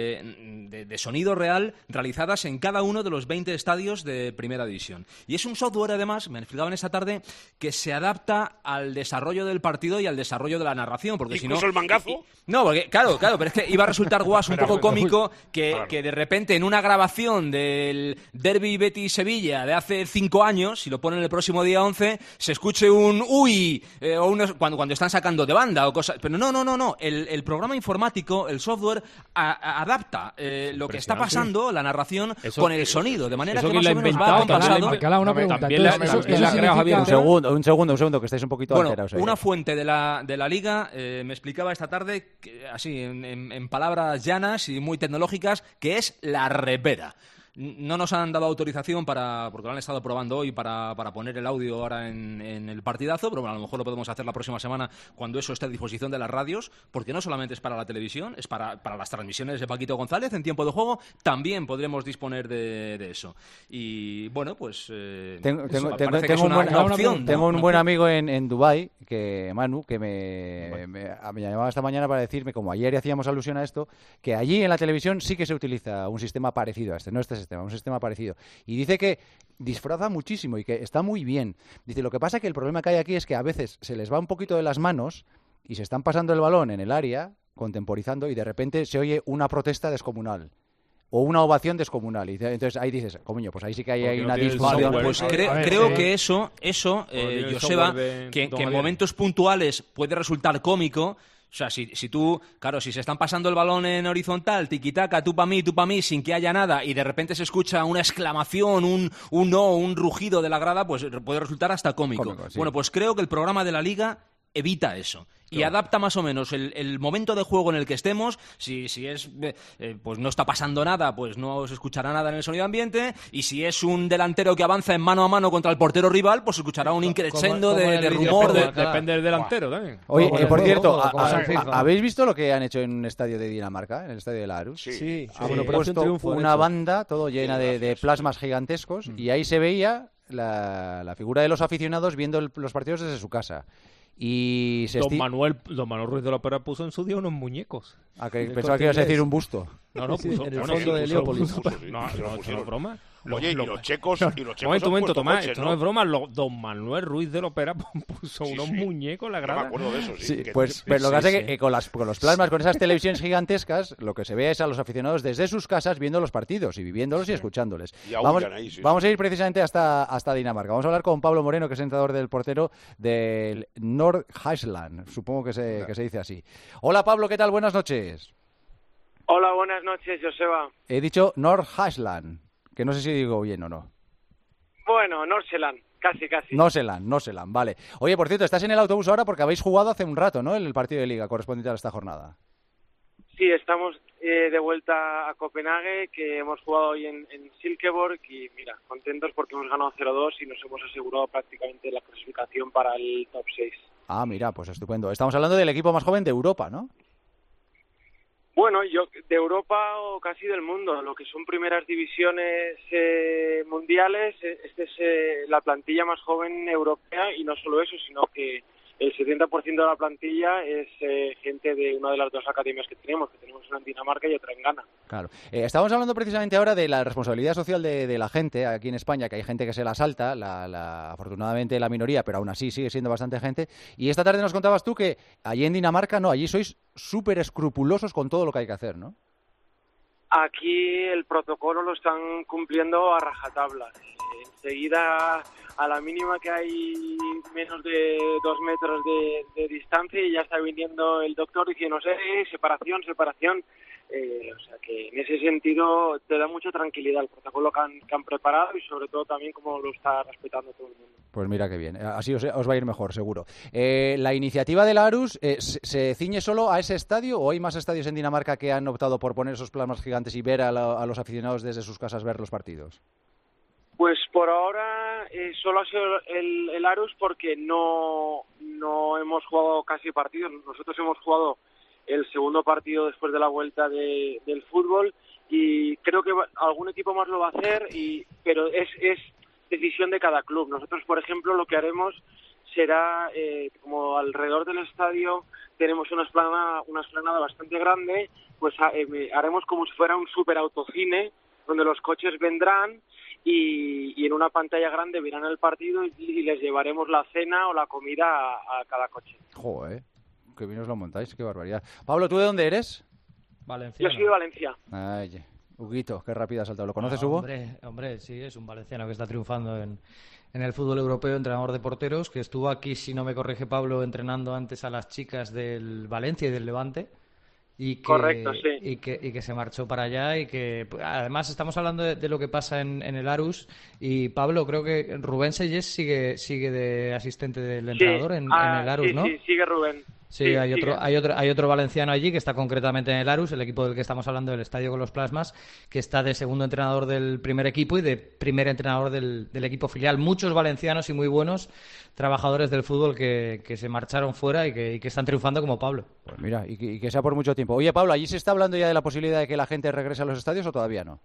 de sonido real realizadas en cada uno de los 20 estadios de Primera División. Y es un software, además, me explicaban esta tarde, que se adapta al desarrollo del partido y al desarrollo de la narración. Porque si no, ¿Incluso el mangazo? No, porque, claro, pero es que iba a resultar un poco cómico que de repente en una grabación del Derby Betis-Sevilla de hace 5 años, si lo ponen el próximo día 11, se escuche un uy, o cuando están sacando de banda o cosas. Pero no. El programa informático, el software, adapta lo que está pasando, la narración, con el sonido, de manera que más o menos va compasado. Una pregunta. También la ha creado Javier. Un segundo, que estáis un poquito alterados. Una fuente de la Liga me explicaba esta tarde, así en palabras llanas y muy tecnológicas, que es la repera. No nos han dado autorización porque lo han estado probando hoy para poner el audio ahora en el partidazo, pero bueno, a lo mejor lo podemos hacer la próxima semana cuando eso esté a disposición de las radios, porque no solamente es para la televisión, es para las transmisiones de Paquito González en tiempo de juego, también podremos disponer de eso. Y bueno, pues tengo una opción. Tengo un buen amigo en Dubái, Manu, que me llamaba esta mañana para decirme, como ayer hacíamos alusión a esto, que allí en la televisión sí que se utiliza un sistema parecido a este, no este sistema, un sistema parecido. Y dice que disfraza muchísimo y que está muy bien. Dice, lo que pasa que el problema que hay aquí es que a veces se les va un poquito de las manos y se están pasando el balón en el área, contemporizando, y de repente se oye una protesta descomunal. O una ovación descomunal. Y entonces ahí dices, coño, pues ahí sí que hay una disfunción. Pues creo que eso Joseba, que en momentos puntuales puede resultar cómico. O sea, si tú, claro, si se están pasando el balón en horizontal, tiquitaca, tú pa' mí, sin que haya nada, y de repente se escucha una exclamación, un rugido de la grada, pues puede resultar hasta cómico. Sí. Bueno, pues creo que el programa de la Liga evita eso. Y adapta más o menos el momento de juego en el que estemos. Si es pues no está pasando nada, pues no se escuchará nada en el sonido ambiente. Y si es un delantero que avanza en mano a mano contra el portero rival, pues se escuchará un increscendo de rumor. Depende del delantero también. Oye, por cierto, ¿habéis visto lo que han hecho en un estadio de Dinamarca, en el estadio de la Aarhus? Sí. Han puesto una banda todo llena de plasmas gigantescos y ahí se veía la figura de los aficionados viendo los partidos desde su casa. Y Don Manuel Ruiz de la Opera puso en su día unos muñecos. Pensaba que ibas a decir un busto. No, puso en el fondo de Heliópolis. No es broma. Oye, y los checos. Momento, Tomás, esto no es broma. Don Manuel Ruiz de la Opera puso unos muñecos en la grada. No me acuerdo de eso, sí. Pues lo que pasa es que con los plasmas, con esas televisiones gigantescas, lo que se ve es a los aficionados desde sus casas viendo los partidos y viviéndolos y escuchándoles. Y vamos a ir precisamente hasta Dinamarca. Vamos a hablar con Pablo Moreno, que es entrenador del portero del Nordjylland. Supongo que se dice así. Hola, Pablo, ¿qué tal? Buenas noches. Hola, buenas noches, Joseba. He dicho Nordjylland, que no sé si digo bien o no. Bueno, Norseland, casi. Norseland, vale. Oye, por cierto, estás en el autobús ahora porque habéis jugado hace un rato, ¿no? El partido de Liga correspondiente a esta jornada. Sí, estamos de vuelta a Copenhague, que hemos jugado hoy en Silkeborg y mira, contentos porque hemos ganado 0-2 y nos hemos asegurado prácticamente la clasificación para el top 6. Ah, mira, pues estupendo. Estamos hablando del equipo más joven de Europa, ¿no? Bueno, yo de Europa o casi del mundo, lo que son primeras divisiones mundiales, esta es la plantilla más joven europea y no solo eso, sino que el 70% de la plantilla es gente de una de las dos academias que tenemos una en Dinamarca y otra en Ghana. Claro. Estamos hablando precisamente ahora de la responsabilidad social de la gente aquí en España, que hay gente que se la salta, afortunadamente la minoría, pero aún así sigue siendo bastante gente. Y esta tarde nos contabas tú que allí en Dinamarca, no, allí sois súper escrupulosos con todo lo que hay que hacer, ¿no? Aquí el protocolo lo están cumpliendo a rajatabla. Enseguida, a la mínima que hay menos de 2 metros de distancia, y ya está viniendo el doctor diciendo separación. O sea que en ese sentido te da mucha tranquilidad el protocolo que han preparado, y sobre todo también cómo lo está respetando todo el mundo. Pues mira qué bien, así os va a ir mejor, seguro. ¿La iniciativa del Aarhus se ciñe solo a ese estadio, o hay más estadios en Dinamarca que han optado por poner esos plasmas gigantes y ver a los aficionados desde sus casas ver los partidos? Pues por ahora solo ha sido el Aarhus, porque no hemos jugado casi partidos. Nosotros hemos jugado el segundo partido después de la vuelta del fútbol, y creo que algún equipo más lo va a hacer, pero es decisión de cada club. Nosotros, por ejemplo, lo que haremos será, como alrededor del estadio tenemos una explanada bastante grande, pues haremos como si fuera un super autocine, donde los coches vendrán y en una pantalla grande verán el partido, y les llevaremos la cena o la comida a cada coche. Joder, qué bien os lo montáis, qué barbaridad. Pablo, ¿tú de dónde eres? Valenciano. Yo soy de Valencia. Ay, Huguito, qué rápido ha saltado. ¿Lo conoces, Hugo? Hombre, sí, es un valenciano que está triunfando en el fútbol europeo, entrenador de porteros, que estuvo aquí, si no me corrige Pablo, entrenando antes a las chicas del Valencia y del Levante. Correcto, sí. Y que se marchó para allá, y que además estamos hablando de lo que pasa en el Aarhus, y Pablo, creo que Rubén Sellés sigue de asistente del entrenador en el Aarhus, sí, ¿no? Sí, sigue Rubén. Sí, hay otro valenciano allí que está concretamente en el Aarhus, el equipo del que estamos hablando, del Estadio con los Plasmas, que está de segundo entrenador del primer equipo y de primer entrenador del equipo filial. Muchos valencianos y muy buenos trabajadores del fútbol que se marcharon fuera y que están triunfando como Pablo. Pues mira, y que sea por mucho tiempo. Oye, Pablo, ¿allí se está hablando ya de la posibilidad de que la gente regrese a los estadios o todavía no?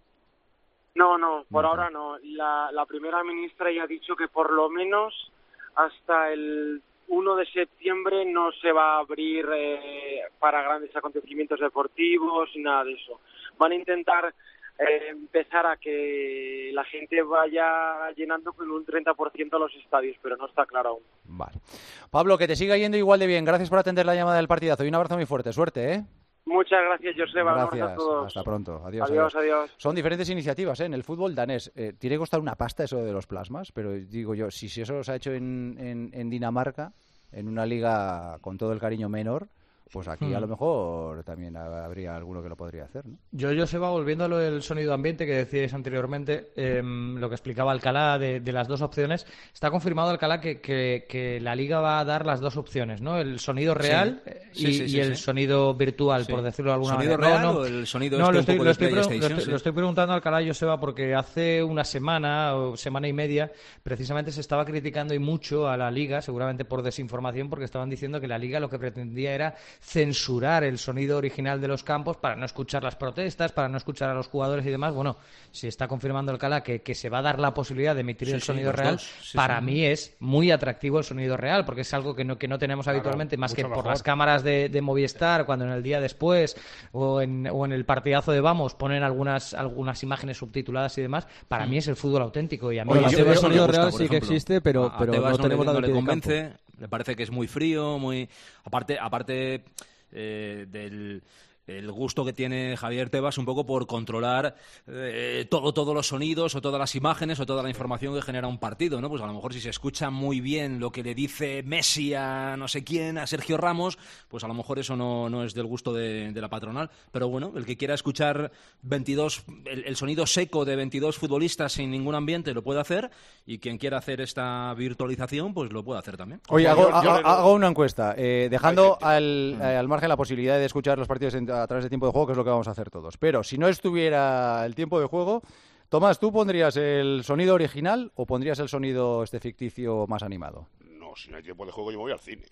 No, por ahora no. La primera ministra ya ha dicho que por lo menos hasta el 1 de septiembre no se va a abrir para grandes acontecimientos deportivos ni nada de eso. Van a intentar empezar a que la gente vaya llenando con un 30% los estadios, pero no está claro aún. Vale. Pablo, que te siga yendo igual de bien. Gracias por atender la llamada del partidazo y un abrazo muy fuerte. Suerte, ¿eh? Muchas gracias, Joseba. Gracias. A todos. Hasta pronto. Adiós. Adiós. Son diferentes iniciativas en el fútbol danés. Tiene que costar una pasta eso de los plasmas, pero digo yo, si eso se ha hecho en Dinamarca, en una liga con todo el cariño menor, pues aquí a lo mejor también habría alguno que lo podría hacer, ¿no? Joseba, volviendo a lo del sonido ambiente que decíais anteriormente, lo que explicaba Alcalá de las dos opciones, está confirmado, Alcalá, que la Liga va a dar las dos opciones, ¿no? El sonido real y el sonido virtual, por decirlo de alguna manera. ¿Sonido real o el sonido lo estoy preguntando, Alcalá, Joseba, porque hace una semana o semana y media precisamente se estaba criticando y mucho a la Liga, seguramente por desinformación, porque estaban diciendo que la Liga lo que pretendía era censurar el sonido original de los campos para no escuchar las protestas, para no escuchar a los jugadores y demás. Bueno, si está confirmando Alcalá que se va a dar la posibilidad de emitir el sonido real, para mí es muy atractivo el sonido real, porque es algo que no tenemos habitualmente, más que por las cámaras de Movistar, cuando en el día después o en el partidazo de Vamos ponen algunas imágenes subtituladas y demás. Para mí es el fútbol auténtico, y a mí el sonido real sí que existe, pero no tenemos nada le convence. Le parece que es muy frío, muy aparte del el gusto que tiene Javier Tebas un poco por controlar todos los sonidos o todas las imágenes o toda la información que genera un partido, ¿no? Pues a lo mejor si se escucha muy bien lo que le dice Messi a no sé quién, a Sergio Ramos, pues a lo mejor eso no es del gusto de la patronal. Pero bueno, el que quiera escuchar el sonido seco de 22 futbolistas sin ningún ambiente lo puede hacer, y quien quiera hacer esta virtualización pues lo puede hacer también. Oye, hago una encuesta, dejando al margen la posibilidad de escuchar los partidos a través de tiempo de juego, que es lo que vamos a hacer todos. Pero si no estuviera el tiempo de juego, Tomás, ¿tú pondrías el sonido original o pondrías el sonido ficticio más animado? No, si no hay tiempo de juego yo me voy al cine.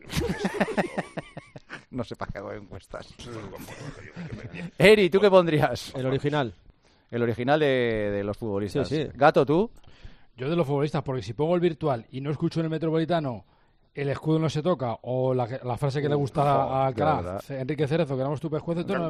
No sé para qué hago encuestas. Eri, ¿tú qué pondrías? El original. El original de los futbolistas. Sí. Gato, ¿tú? Yo de los futbolistas, porque si pongo el virtual y no escucho en el Metropolitano el escudo no se toca, o la frase que le gusta a Alcalá, Enrique Cerezo, que éramos tu pesjueces, no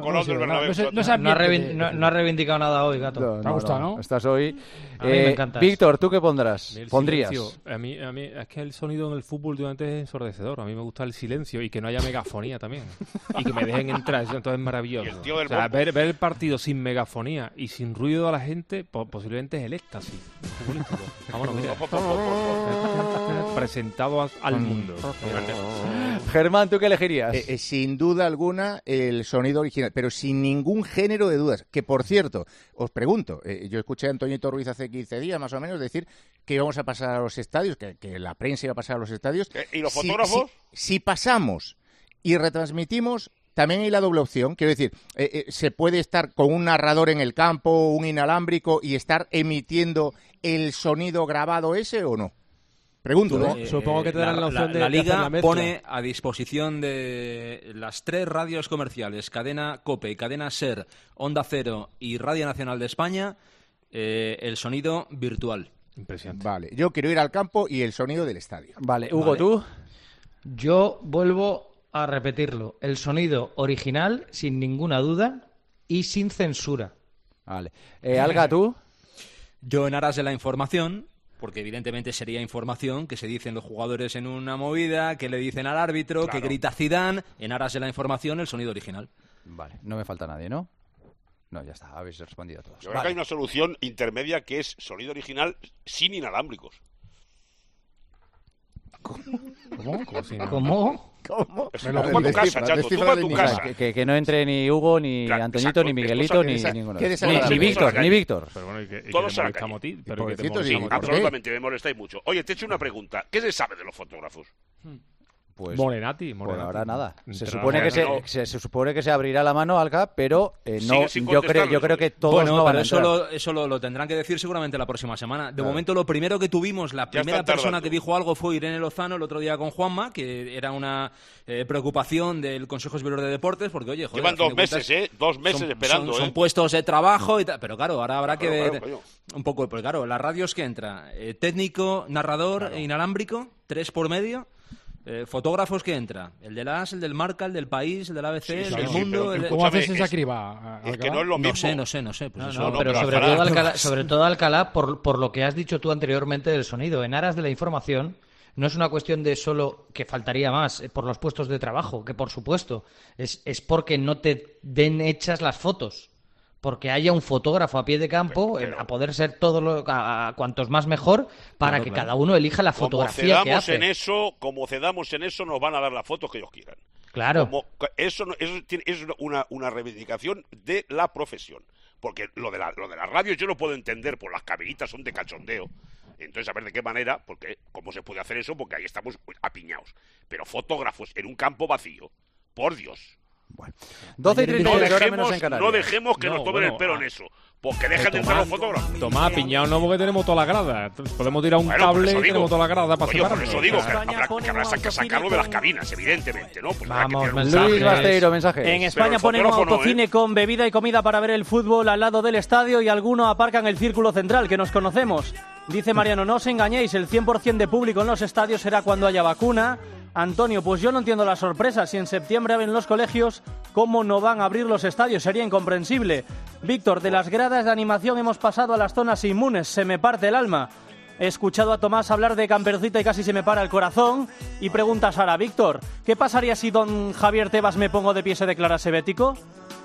ha reivindicado nada hoy, gato. ¿Te ha gustado, no? Estás hoy. A mí me encanta. Víctor, ¿tú qué pondrías? A mí es que el sonido en el fútbol últimamente es ensordecedor. A mí me gusta el silencio y que no haya megafonía también. Y que me dejen entrar, eso entonces es maravilloso. O sea, ver el partido sin megafonía y sin ruido a la gente, posiblemente es el éxtasis futbolístico. Vámonos, mira. Presentado al mundo. Germán, ¿tú qué elegirías? Sin duda alguna el sonido original, pero sin ningún género de dudas. Que, por cierto, os pregunto, yo escuché a Antoñito Ruiz hace 15 días más o menos decir que íbamos a pasar a los estadios, que la prensa iba a pasar a los estadios. ¿Y los fotógrafos? Si pasamos y retransmitimos, también hay la doble opción. Quiero decir, se puede estar con un narrador en el campo, un inalámbrico, y estar emitiendo el sonido grabado ese, ¿o no? Pregunto, ¿no? Supongo que te darán la opción de la Liga hacer la mezcla. pone a disposición de las 3 radios comerciales, Cadena COPE, Cadena SER, Onda Cero y Radio Nacional de España, el sonido virtual. Impresionante. Vale, yo quiero ir al campo y el sonido del estadio. Vale, Hugo, ¿tú? Yo vuelvo a repetirlo. El sonido original, sin ninguna duda, y sin censura. Vale. Alga, ¿tú? Yo, en aras de la información, porque evidentemente sería información que se dicen los jugadores en una movida, que le dicen al árbitro, que grita Zidane, en aras de la información, el sonido original. Vale, no me falta nadie, ¿no? No, ya está, habéis respondido todos. Yo creo que hay una solución intermedia que es sonido original sin inalámbricos. ¿Cómo? Tú para tu casa, chato, tú para tu casa. Que no entre ni Hugo, ni Antoñito, ni Miguelito, ni ninguno. Ni Víctor. Pero bueno, todos a la calle. Sí, absolutamente, me molestáis mucho. Oye, te he hecho una pregunta. ¿Qué se sabe de los fotógrafos? Pues Morenati. Por ahora nada. Se supone que se abrirá la mano, Alga, pero no. Yo creo que todos no van a entrar. Eso lo tendrán que decir seguramente la próxima semana. De momento, lo primero que tuvimos, la primera persona que dijo algo fue Irene Lozano el otro día con Juanma, que era una preocupación del Consejo Superior de Deportes, porque oye, joder, llevan 2 meses, 2 meses esperando. Son puestos de trabajo y tal, pero claro, ahora habrá que ver un poco, porque claro, las radios que entra, técnico, narrador, inalámbrico, 3 por medio. Fotógrafos que entra, el de el del Marca, el del País, el del ABC, el del Mundo. ¿Cómo haces esa criba? Es que no es lo mismo. No sé. Pues pero sobre todo, Alcalá, por lo que has dicho tú anteriormente del sonido, en aras de la información, no es una cuestión de solo que faltaría más por los puestos de trabajo, que por supuesto, es porque no te den hechas las fotos. Porque haya un fotógrafo a pie de campo, a poder ser a cuantos más mejor, para que cada uno elija la fotografía que hace. Como cedamos en eso, nos van a dar las fotos que ellos quieran. Claro. Eso es una reivindicación de la profesión. Porque lo de la radio yo lo puedo entender, por las cabinitas son de cachondeo. Entonces, a ver de qué manera, porque cómo se puede hacer eso, porque ahí estamos apiñados. Pero fotógrafos en un campo vacío, por Dios. Bueno, 12:33, no dejemos que nos tomen el pelo en eso. Porque dejan de entrar los fotógrafos. Tomás, piñado no, porque tenemos toda la grada. Podemos tirar un cable y tenemos toda la grada para separarnos. Por eso digo que habrá que sacarlo de las cabinas, evidentemente, ¿no? Pues Luis Basteiro, mensaje. En España ponen un autocine con bebida y comida para ver el fútbol al lado del estadio y algunos aparcan el círculo central, que nos conocemos. Dice Mariano, no os engañéis, el 100% de público en los estadios será cuando haya vacuna. Antonio, pues yo no entiendo la sorpresa. Si en septiembre abren los colegios, ¿cómo no van a abrir los estadios? Sería incomprensible. Víctor, de las gradas de animación hemos pasado a las zonas inmunes. Se me parte el alma. He escuchado a Tomás hablar de Campercita y casi se me para el corazón. Y pregunta a Sara, Víctor, ¿qué pasaría si don Javier Tebas me pongo de pie y se declarase bético?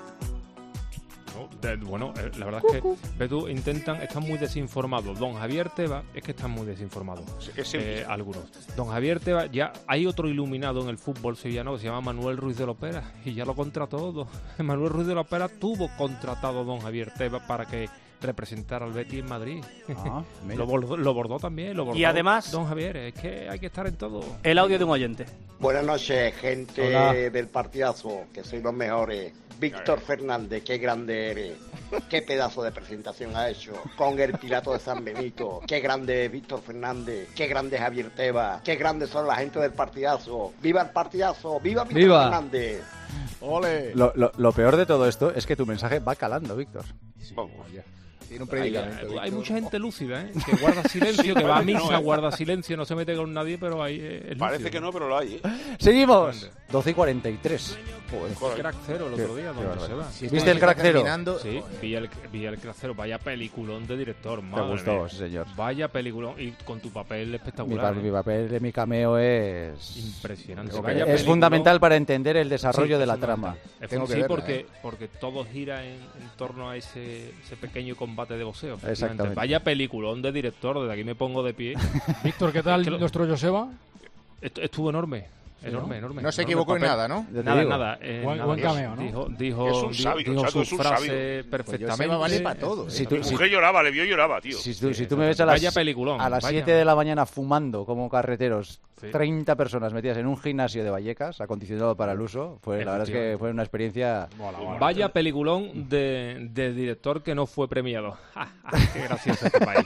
Bueno, la verdad es que están muy desinformados. Don Javier Tebas es que están muy desinformados. Algunos. Don Javier Tebas, ya hay otro iluminado en el fútbol sevillano que se llama Manuel Ruiz de Lopera y ya lo contrató. Manuel Ruiz de Lopera tuvo contratado a don Javier Tebas para que representar al Betis en Madrid. Lo bordó también. Y además, don Javier, es que hay que estar en todo. El audio de un oyente. Buenas noches, gente del partidazo, que sois los mejores. Víctor Fernández, qué grande eres. Qué pedazo de presentación ha hecho. Con el Pilato de San Benito. Qué grande es Víctor Fernández. Qué grande es Javier Tebas. Qué grandes son la gente del partidazo. ¡Viva el partidazo! ¡Viva Víctor Fernández! ¡Ole! Lo peor de todo esto es que tu mensaje va calando, Víctor. Vamos. Tiene un predicamento. Hay mucha gente lúcida, ¿eh? Que guarda silencio, que va a misa, guarda silencio, no se mete con nadie, pero ahí es Parece lúcido. que no, pero lo hay, ¿eh? Seguimos. 12:43. El crack cero el otro día, donde se va. ¿Viste el crack cero? Sí, vi el crack cero. Vaya peliculón de director, Me madre gustó, mía. sí, señor. Vaya peliculón. Y con tu papel espectacular. Mi papel de mi cameo es impresionante. Es Vaya peliculón. fundamental para entender el desarrollo Sí, de la es trama. fundamental. Sí, porque todo gira en torno a ese pequeño combate de boxeo. Exactamente. Vaya peliculón de director, desde aquí me pongo de pie. Víctor, ¿qué tal nuestro Joseba? Estuvo enorme. Enorme. No se equivocó en nada, ¿no? Nada. Buen cameo, ¿no? Dijo, Es un sabio, dijo Chato, su es un frase sabio. perfectamente. Pues vale para todo. Mi mujer lloraba, le vio y lloraba, tío. Si tú me ves a las Vaya peliculón, 7 de la mañana fumando como carreteros, Sí. 30 personas metidas en un gimnasio de Vallecas, acondicionado para el uso, pues la verdad es que fue una experiencia... Vaya peliculón de director que no fue premiado. Qué gracioso este país.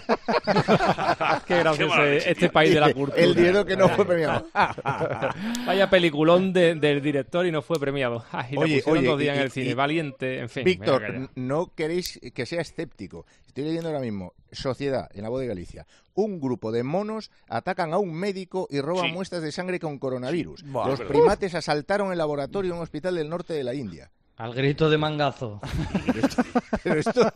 Qué gracioso este país de la cultura. El dinero que no fue premiado. Vaya peliculón del director y no fue premiado. Y lo pusieron 2 días en el cine. Valiente, en fin. Víctor, no queréis que sea escéptico. Estoy leyendo ahora mismo. Sociedad, en La Voz de Galicia. Un grupo de monos atacan a un médico y roban muestras de sangre con coronavirus. Los primates asaltaron el laboratorio en un hospital del norte de la India. Al grito de mangazo. Pero esto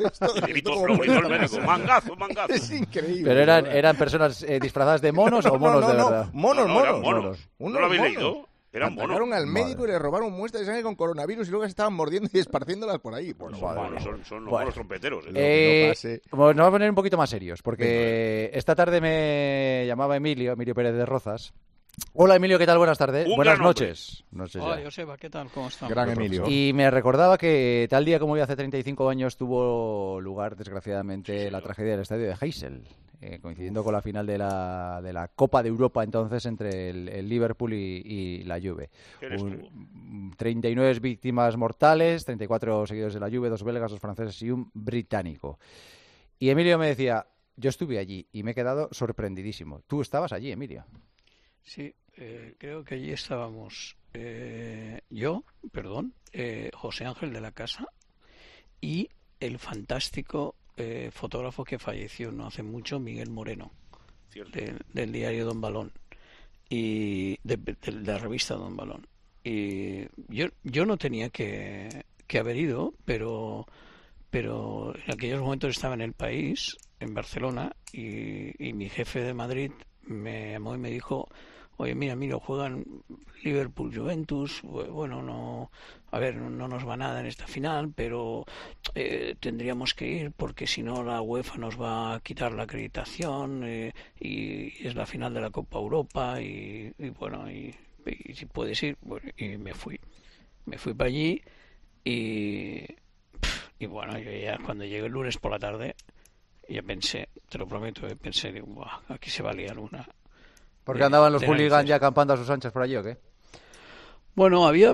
mangazo. Es increíble. Pero eran personas disfrazadas de monos o monos de verdad. Monos. ¿No lo habéis leído? Eran monos. Atacaron al médico y le robaron muestras de sangre con coronavirus y luego se estaban mordiendo y esparciéndolas por ahí. Son los monos trompeteros. Nos vamos a poner un poquito más serios, porque esta tarde me llamaba Emilio Pérez de Rozas. Hola Emilio, ¿qué tal? Buenas tardes. Buenas noches. Hola Joseba, ¿qué tal? ¿Cómo estamos? Gran Emilio. Y me recordaba que tal día como hoy hace 35 años tuvo lugar, desgraciadamente, la tragedia del estadio de Heysel, coincidiendo con la final de la Copa de Europa entonces entre el Liverpool y la Juve. 39 víctimas mortales, 34 seguidores de la Juve, 2 belgas, 2 franceses y un británico. Y Emilio me decía, yo estuve allí y me he quedado sorprendidísimo. ¿Tú estabas allí, Emilio? Sí, creo que allí estábamos José Ángel de la Casa y el fantástico fotógrafo que falleció no hace mucho, Miguel Moreno, del diario Don Balón y de la revista Don Balón. Y yo no tenía que haber ido, pero en aquellos momentos estaba en el país, en Barcelona, y mi jefe de Madrid me llamó y me dijo: oye, mira, juegan Liverpool-Juventus, bueno, no nos va nada en esta final, pero tendríamos que ir porque si no la UEFA nos va a quitar la acreditación y es la final de la Copa Europa y si puedes ir, bueno, y me fui para allí y bueno, yo ya cuando llegué el lunes por la tarde ya pensé, te lo prometo, digo, aquí se va a liar una. ¿Porque andaban los hooligans ya acampando a sus anchas por allí o qué? Bueno, había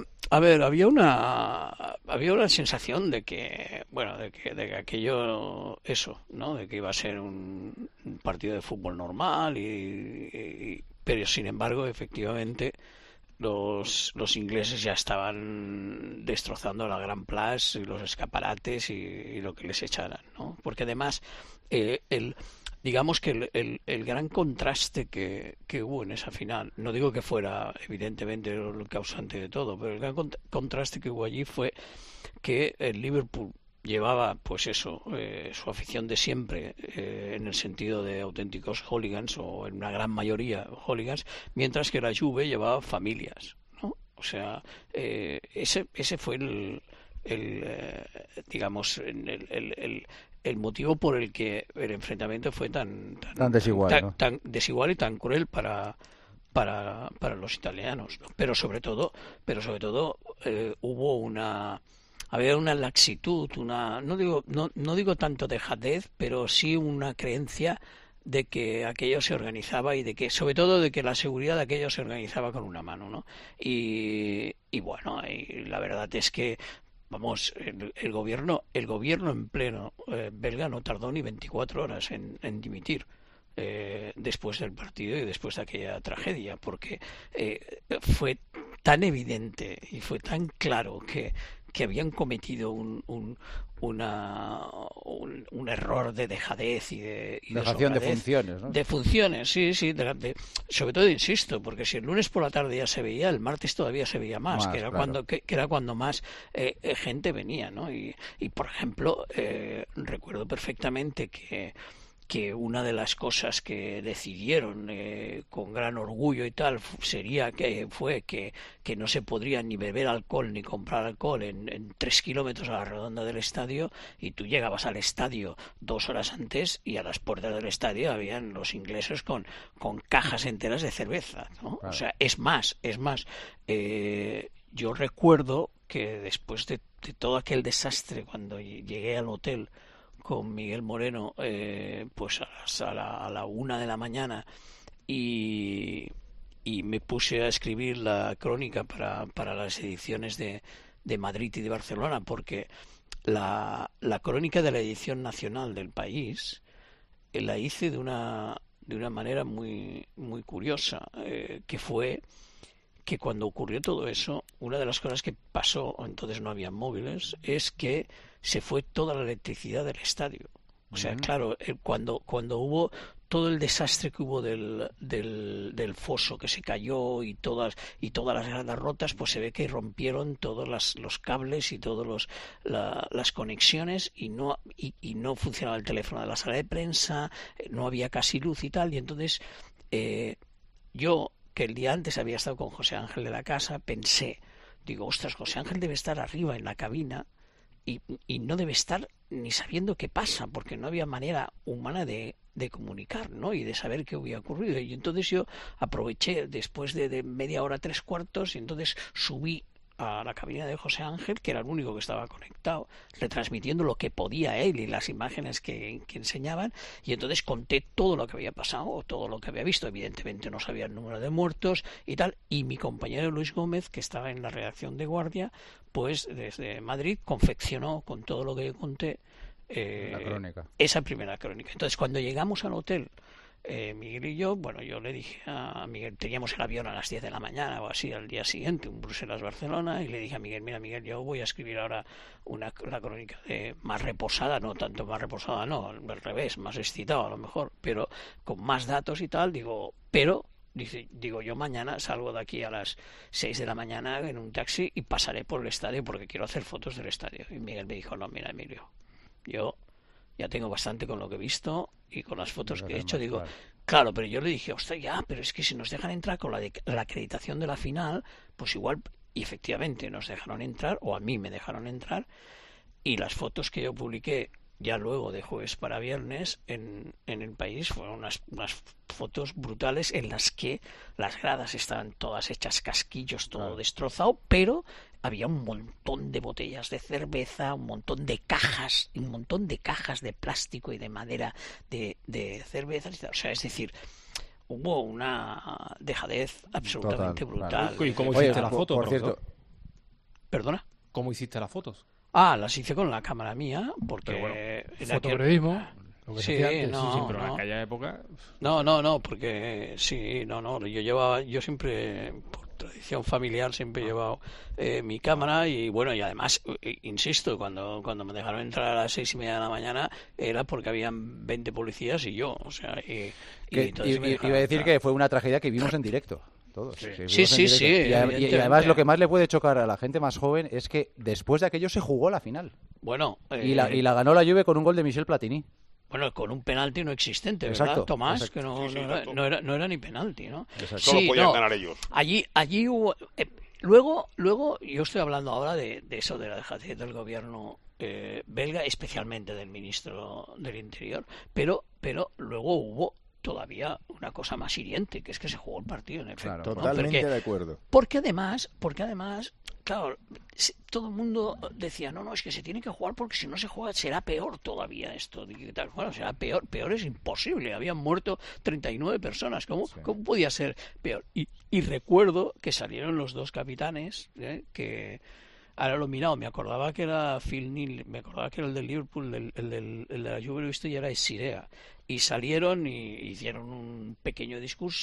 una sensación de que aquello, ¿no? De que iba a ser un partido de fútbol normal pero sin embargo, efectivamente, los ingleses ya estaban destrozando la Gran Place y los escaparates y lo que les echaran, ¿no? Porque además digamos que el gran contraste que hubo en esa final, no digo que fuera evidentemente el causante de todo, pero el gran contraste que hubo allí fue que el Liverpool llevaba su afición de siempre, en el sentido de auténticos hooligans o en una gran mayoría hooligans, mientras que la Juve llevaba familias, ¿no? O sea, ese fue el motivo por el que el enfrentamiento fue tan desigual y tan cruel para los italianos, ¿no? Pero sobre todo había una laxitud, no digo tanto dejadez, pero sí una creencia de que aquello se organizaba y de que, sobre todo, de que la seguridad de aquello se organizaba con una mano, ¿no? Y bueno, y la verdad es que vamos, el gobierno en pleno belga no tardó ni 24 horas en dimitir después del partido y después de aquella tragedia, porque fue tan evidente y fue tan claro que que habían cometido un error de dejadez y de dejación de funciones, ¿no? De funciones, sí, sobre todo, insisto, porque si el lunes por la tarde ya se veía, el martes todavía se veía más, que era claro. que era cuando más gente venía, ¿no? Y por ejemplo, recuerdo perfectamente que una de las cosas que decidieron con gran orgullo y tal fue que no se podría ni beber alcohol ni comprar alcohol en 3 kilómetros a la redonda del estadio, y tú llegabas al estadio 2 horas antes y a las puertas del estadio habían los ingleses con cajas enteras de cerveza, ¿no? Claro. O sea, es más, yo recuerdo que después de todo aquel desastre, cuando llegué al hotel con Miguel Moreno, pues a la 1 de la mañana, y me puse a escribir la crónica para las ediciones de Madrid y de Barcelona, porque la crónica de la edición nacional del País la hice de una manera muy, muy curiosa, que fue que cuando ocurrió todo eso, una de las cosas que pasó, entonces no había móviles, es que se fue toda la electricidad del estadio. O sea, claro, cuando hubo todo el desastre que hubo del foso que se cayó y todas las gradas rotas, pues se ve que rompieron todos los cables y todas las conexiones, y no funcionaba el teléfono de la sala de prensa, no había casi luz y tal, y entonces yo, que el día antes había estado con José Ángel de la Casa, pensé, digo, ostras, José Ángel debe estar arriba en la cabina y no debe estar ni sabiendo qué pasa, porque no había manera humana de comunicar, ¿no? Y de saber qué había ocurrido. Y entonces yo aproveché después de media hora, 3/4, y entonces subí a la cabina de José Ángel, que era el único que estaba conectado, retransmitiendo lo que podía él y las imágenes que enseñaban, y entonces conté todo lo que había pasado, todo lo que había visto. Evidentemente no sabía el número de muertos y tal, y mi compañero Luis Gómez, que estaba en la redacción de Guardia, pues desde Madrid confeccionó con todo lo que yo conté esa primera crónica. Entonces, cuando llegamos al hotel, Miguel y yo, bueno, yo le dije a Miguel, teníamos el avión a las 10 de la mañana o así al día siguiente, un Bruselas-Barcelona, y le dije a Miguel, mira Miguel, yo voy a escribir ahora la crónica más reposada, no tanto más reposada, no, al revés, más excitado a lo mejor, pero con más datos y tal, digo, yo mañana salgo de aquí a las 6 de la mañana en un taxi y pasaré por el estadio porque quiero hacer fotos del estadio. Y Miguel me dijo, no, mira Emilio, yo ya tengo bastante con lo que he visto y con las fotos que he hecho. Digo, claro, pero yo le dije, ostras, ya, pero es que si nos dejan entrar con la acreditación de la final, pues igual, y efectivamente nos dejaron entrar, o a mí me dejaron entrar, y las fotos que yo publiqué ya luego de jueves para viernes en El País fueron unas fotos brutales en las que las gradas estaban todas hechas casquillos, todo destrozado, pero había un montón de botellas de cerveza, un montón de cajas de plástico y de madera de cervezas, o sea, es decir, hubo una dejadez absolutamente brutal. ¿Y cómo hiciste las fotos, por cierto? ¿Perdona? ¿Cómo hiciste las fotos? Las hice con la cámara mía, porque... fotoperiodismo. Sí, pero en aquella época... No, porque yo siempre, por tradición familiar, siempre he llevado mi cámara, y bueno, y además, insisto, cuando me dejaron entrar a las 6:30 de la mañana era porque habían 20 policías y yo, o sea... Iba a decir que fue una tragedia que vimos en directo. Todos. Sí. Y además lo que más le puede chocar a la gente más joven es que después de aquello se jugó la final. Bueno, y la ganó la Juve con un gol de Michel Platini. Bueno, con un penalti no existente, ¿verdad, exacto, Tomás? Exacto. Que no era ni penalti, ¿no? Solo podían ganar ellos. Allí hubo... Luego, yo estoy hablando ahora de eso, de la dejadez del gobierno belga, especialmente del ministro del Interior, pero luego hubo todavía una cosa más hiriente, que es que se jugó el partido, en efecto. Claro, totalmente de acuerdo. Porque además, claro, todo el mundo decía, no, es que se tiene que jugar porque si no se juega será peor todavía esto. Bueno, será peor es imposible. Habían muerto 39 personas. ¿Cómo podía ser peor? Y recuerdo que salieron los dos capitanes, que... Ahora lo he mirado, me acordaba que era Phil Neal, me acordaba que era el del Liverpool, el de la Juve, y era Sirea. Y salieron y hicieron un pequeño discurso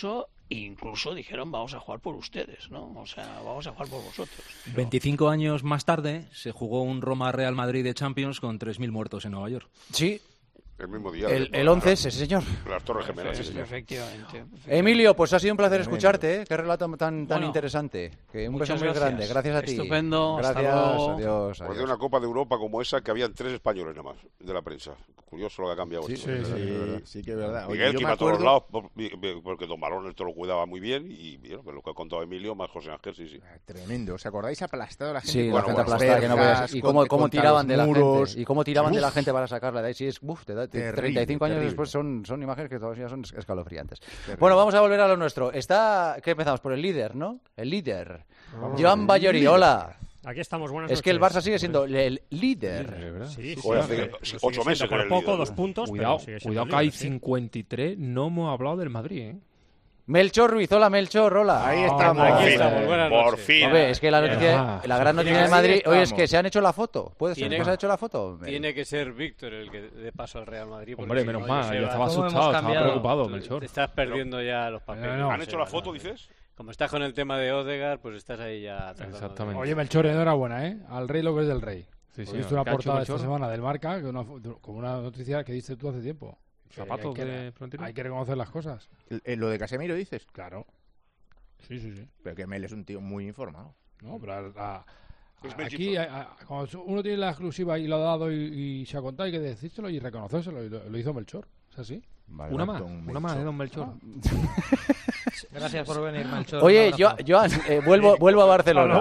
incluso dijeron vamos a jugar por ustedes, ¿no? O sea, vamos a jugar por vosotros. 25 años más tarde se jugó un Roma-Real Madrid de Champions con 3.000 muertos en Nueva York. Sí. El mismo día. El 11 es ese señor. Las Torres Gemelas. Efectivamente. Emilio, pues ha sido un placer escucharte, ¿eh? Qué relato tan interesante. Que un beso muy grande. Gracias a ti. Estupendo. Gracias. Adiós. Pues de una Copa de Europa como esa que habían 3 españoles nada más de la prensa. Curioso lo que ha cambiado. Sí, esto. sí que es verdad. Oye, Miguel, yo que me iba a todos acuerdo... lados porque Don Balón esto lo cuidaba muy bien y mira, lo que ha contado Emilio más José Ángel, sí. Tremendo. ¿Os acordáis? Aplastado la gente. Sí, con la gente las aplastada, que no verjas, y cómo tiraban de la gente. Y cómo tiraban de la Uf. gente para sacarla de ahí. Sí, es 35 años después son imágenes que todavía son escalofriantes. Bueno, vamos a volver a lo nuestro. ¿Qué empezamos? Por el líder, ¿no? El líder. Joan Ballori, hola. Aquí estamos, buenas noches. Es que el Barça sigue siendo el líder. Sí, hace 8 meses por el poco, líder, 2 puntos. Cuidado pero que hay 53. No hemos hablado del Madrid, ¿eh? Melchor Ruiz, hola Melchor, hola. Ahí estamos. Por fin. Hombre, es que la gran noticia de Madrid hoy es que se han hecho la foto. ¿Puede ser que se ha hecho la foto? Tiene que ser Víctor el que dé paso al Real Madrid. Hombre, menos mal, yo estaba asustado, estaba preocupado, Melchor. Te estás perdiendo ya los papeles. ¿Han hecho la foto, dices? Como estás con el tema de Odegaard, pues estás ahí ya. Exactamente. Oye, Melchor, enhorabuena, ¿eh? Al rey lo que es del rey. Sí, He visto una portada esta semana del Marca con una noticia que diste tú hace tiempo. ¿Zapatos de frontera? Hay que reconocer las cosas. ¿Lo de Casemiro dices? Claro. Sí. Pero que Mel es un tío muy informado. No, pero aquí, cuando uno tiene la exclusiva y lo ha dado y se ha contado, hay que decírselo y reconocérselo. Y lo hizo Melchor. ¿Es así? Vale, una más, don Melchor. Gracias por venir, Melchor. Oye, Joan, vuelvo a Barcelona.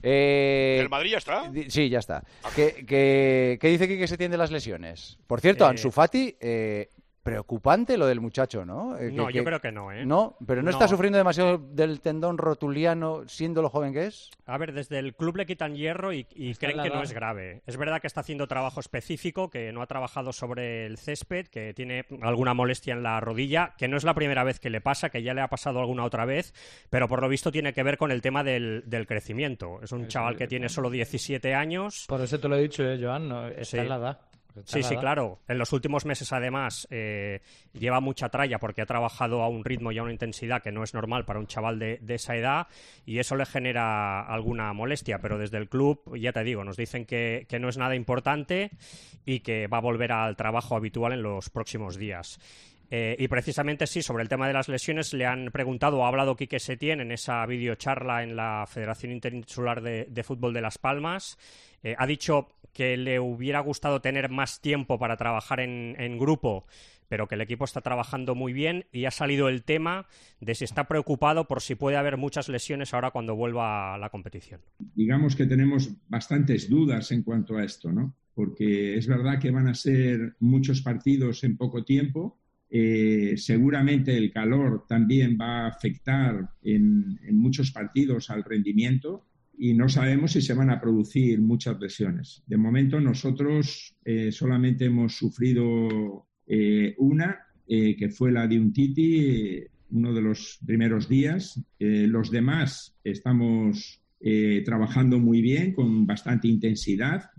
¿El Madrid ya está? Sí, ya está. ¿Qué dice Quique Setién de las lesiones? Por cierto, Ansu Fati, preocupante lo del muchacho, ¿no? No, yo creo que no, ¿eh? No, pero no está sufriendo demasiado del tendón rotuliano siendo lo joven que es. A ver, desde el club le quitan hierro y creen que no es grave. Es verdad que está haciendo trabajo específico, que no ha trabajado sobre el césped, que tiene alguna molestia en la rodilla, que no es la primera vez que le pasa, que ya le ha pasado alguna otra vez, pero por lo visto tiene que ver con el tema del crecimiento. Es un chaval que tiene solo 17 años. Por eso te lo he dicho, Joan, no, está en la edad. Sí, claro. En los últimos meses, además, lleva mucha tralla porque ha trabajado a un ritmo y a una intensidad que no es normal para un chaval de esa edad y eso le genera alguna molestia. Pero desde el club, ya te digo, nos dicen que no es nada importante y que va a volver al trabajo habitual en los próximos días. Y precisamente sí, sobre el tema de las lesiones le han preguntado, ha hablado Quique Setién en esa videocharla en la Federación Interinsular de Fútbol de Las Palmas. Ha dicho que le hubiera gustado tener más tiempo para trabajar en grupo, pero que el equipo está trabajando muy bien y ha salido el tema de si está preocupado por si puede haber muchas lesiones ahora cuando vuelva a la competición. Digamos que tenemos bastantes dudas en cuanto a esto, ¿no? Porque es verdad que van a ser muchos partidos en poco tiempo. Seguramente el calor también va a afectar en muchos partidos al rendimiento y no sabemos si se van a producir muchas lesiones. De momento nosotros solamente hemos sufrido una, que fue la de un Titi, uno de los primeros días. Los demás estamos trabajando muy bien, con bastante intensidad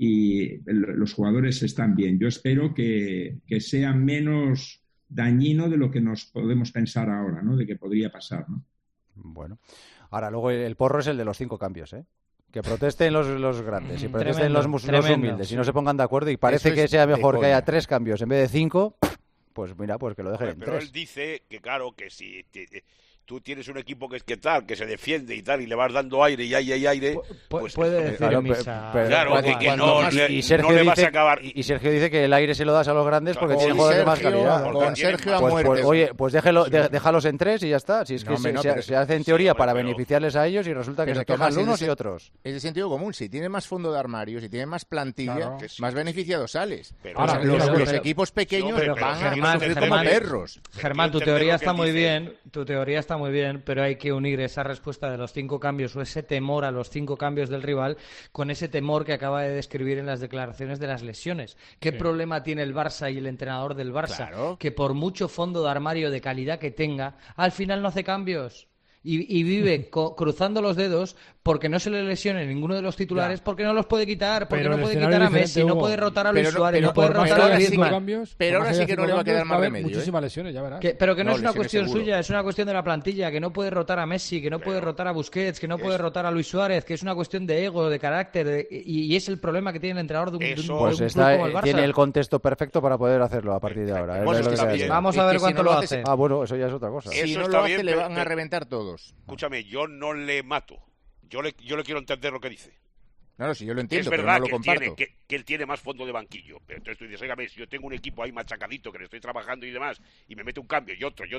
y los jugadores están bien. Yo espero que sea menos dañino de lo que nos podemos pensar ahora, ¿no? De que podría pasar, ¿no? Bueno. Ahora, luego el porro es el de los 5 cambios, ¿eh? Que protesten los grandes y protesten los humildes y no se pongan de acuerdo y parece que sea mejor que haya 3 cambios en vez de 5, pues mira, pues que lo dejen en 3. Pero él dice que claro, que si tú tienes un equipo que tal, que se defiende y tal, y le vas dando aire y aire, pues puede decir claro, misa. Claro, que no le vas a acabar. Y Sergio dice que el aire se lo das a los grandes porque tienen jugadores de más calidad. Con Sergio a muerte. Oye, pues déjalos en 3 y ya está. Si es que se hace en teoría para beneficiarles a ellos y resulta que se quejan unos y otros. Es de sentido común. Si tienes más fondo de armario, si tienes más plantilla, más beneficiado sales. Ahora, los equipos pequeños van a sufrir como perros. Germán, tu teoría está muy bien, pero hay que unir esa respuesta de los 5 cambios o ese temor a los 5 cambios del rival con ese temor que acaba de describir en las declaraciones de las lesiones. ¿Qué problema tiene el Barça y el entrenador del Barça? Claro. Que por mucho fondo de armario de calidad que tenga, al final no hace cambios. Y vive cruzando los dedos porque no se le lesione ninguno de los titulares, Ya. porque no los puede quitar, porque Pero no el puede escenario quitar a es Messi, diferente, no Hugo. puede rotar a Luis Pero no- Suárez, pero no puede por más rotar que a haya Griezmann. cambios, Pero por ahora más sí haya que no cinco le va a quedar cambios, más va a haber remedio, ¿eh? muchísimas lesiones, ya verás. Pero que no, No, es una lesiones cuestión seguro. suya, es una cuestión de la plantilla, que no puede rotar a Messi, que no puede rotar a Busquets, que no puede rotar a Luis Suárez, que es una cuestión de ego, de carácter, y es el problema que tiene el entrenador de un, Eso- de Pues un club está, como el Barça. tiene el contexto perfecto para poder hacerlo a partir de ahora. Bueno, Es lo que está quiero bien. decir. Vamos Es a ver que si cuánto no lo lo hace. Ah, bueno, eso ya es otra cosa. Eso Si no está lo hace, bien, le pero- van a reventar todos. Escúchame, yo no le mato. Yo le quiero entender lo que dice. No, si yo lo entiendo, Es pero verdad no lo que, él comparto. tiene, que él tiene más fondo de banquillo. Pero entonces tú dices, oígame, si yo tengo un equipo ahí machacadito que le estoy trabajando y demás, y me mete un cambio y otro,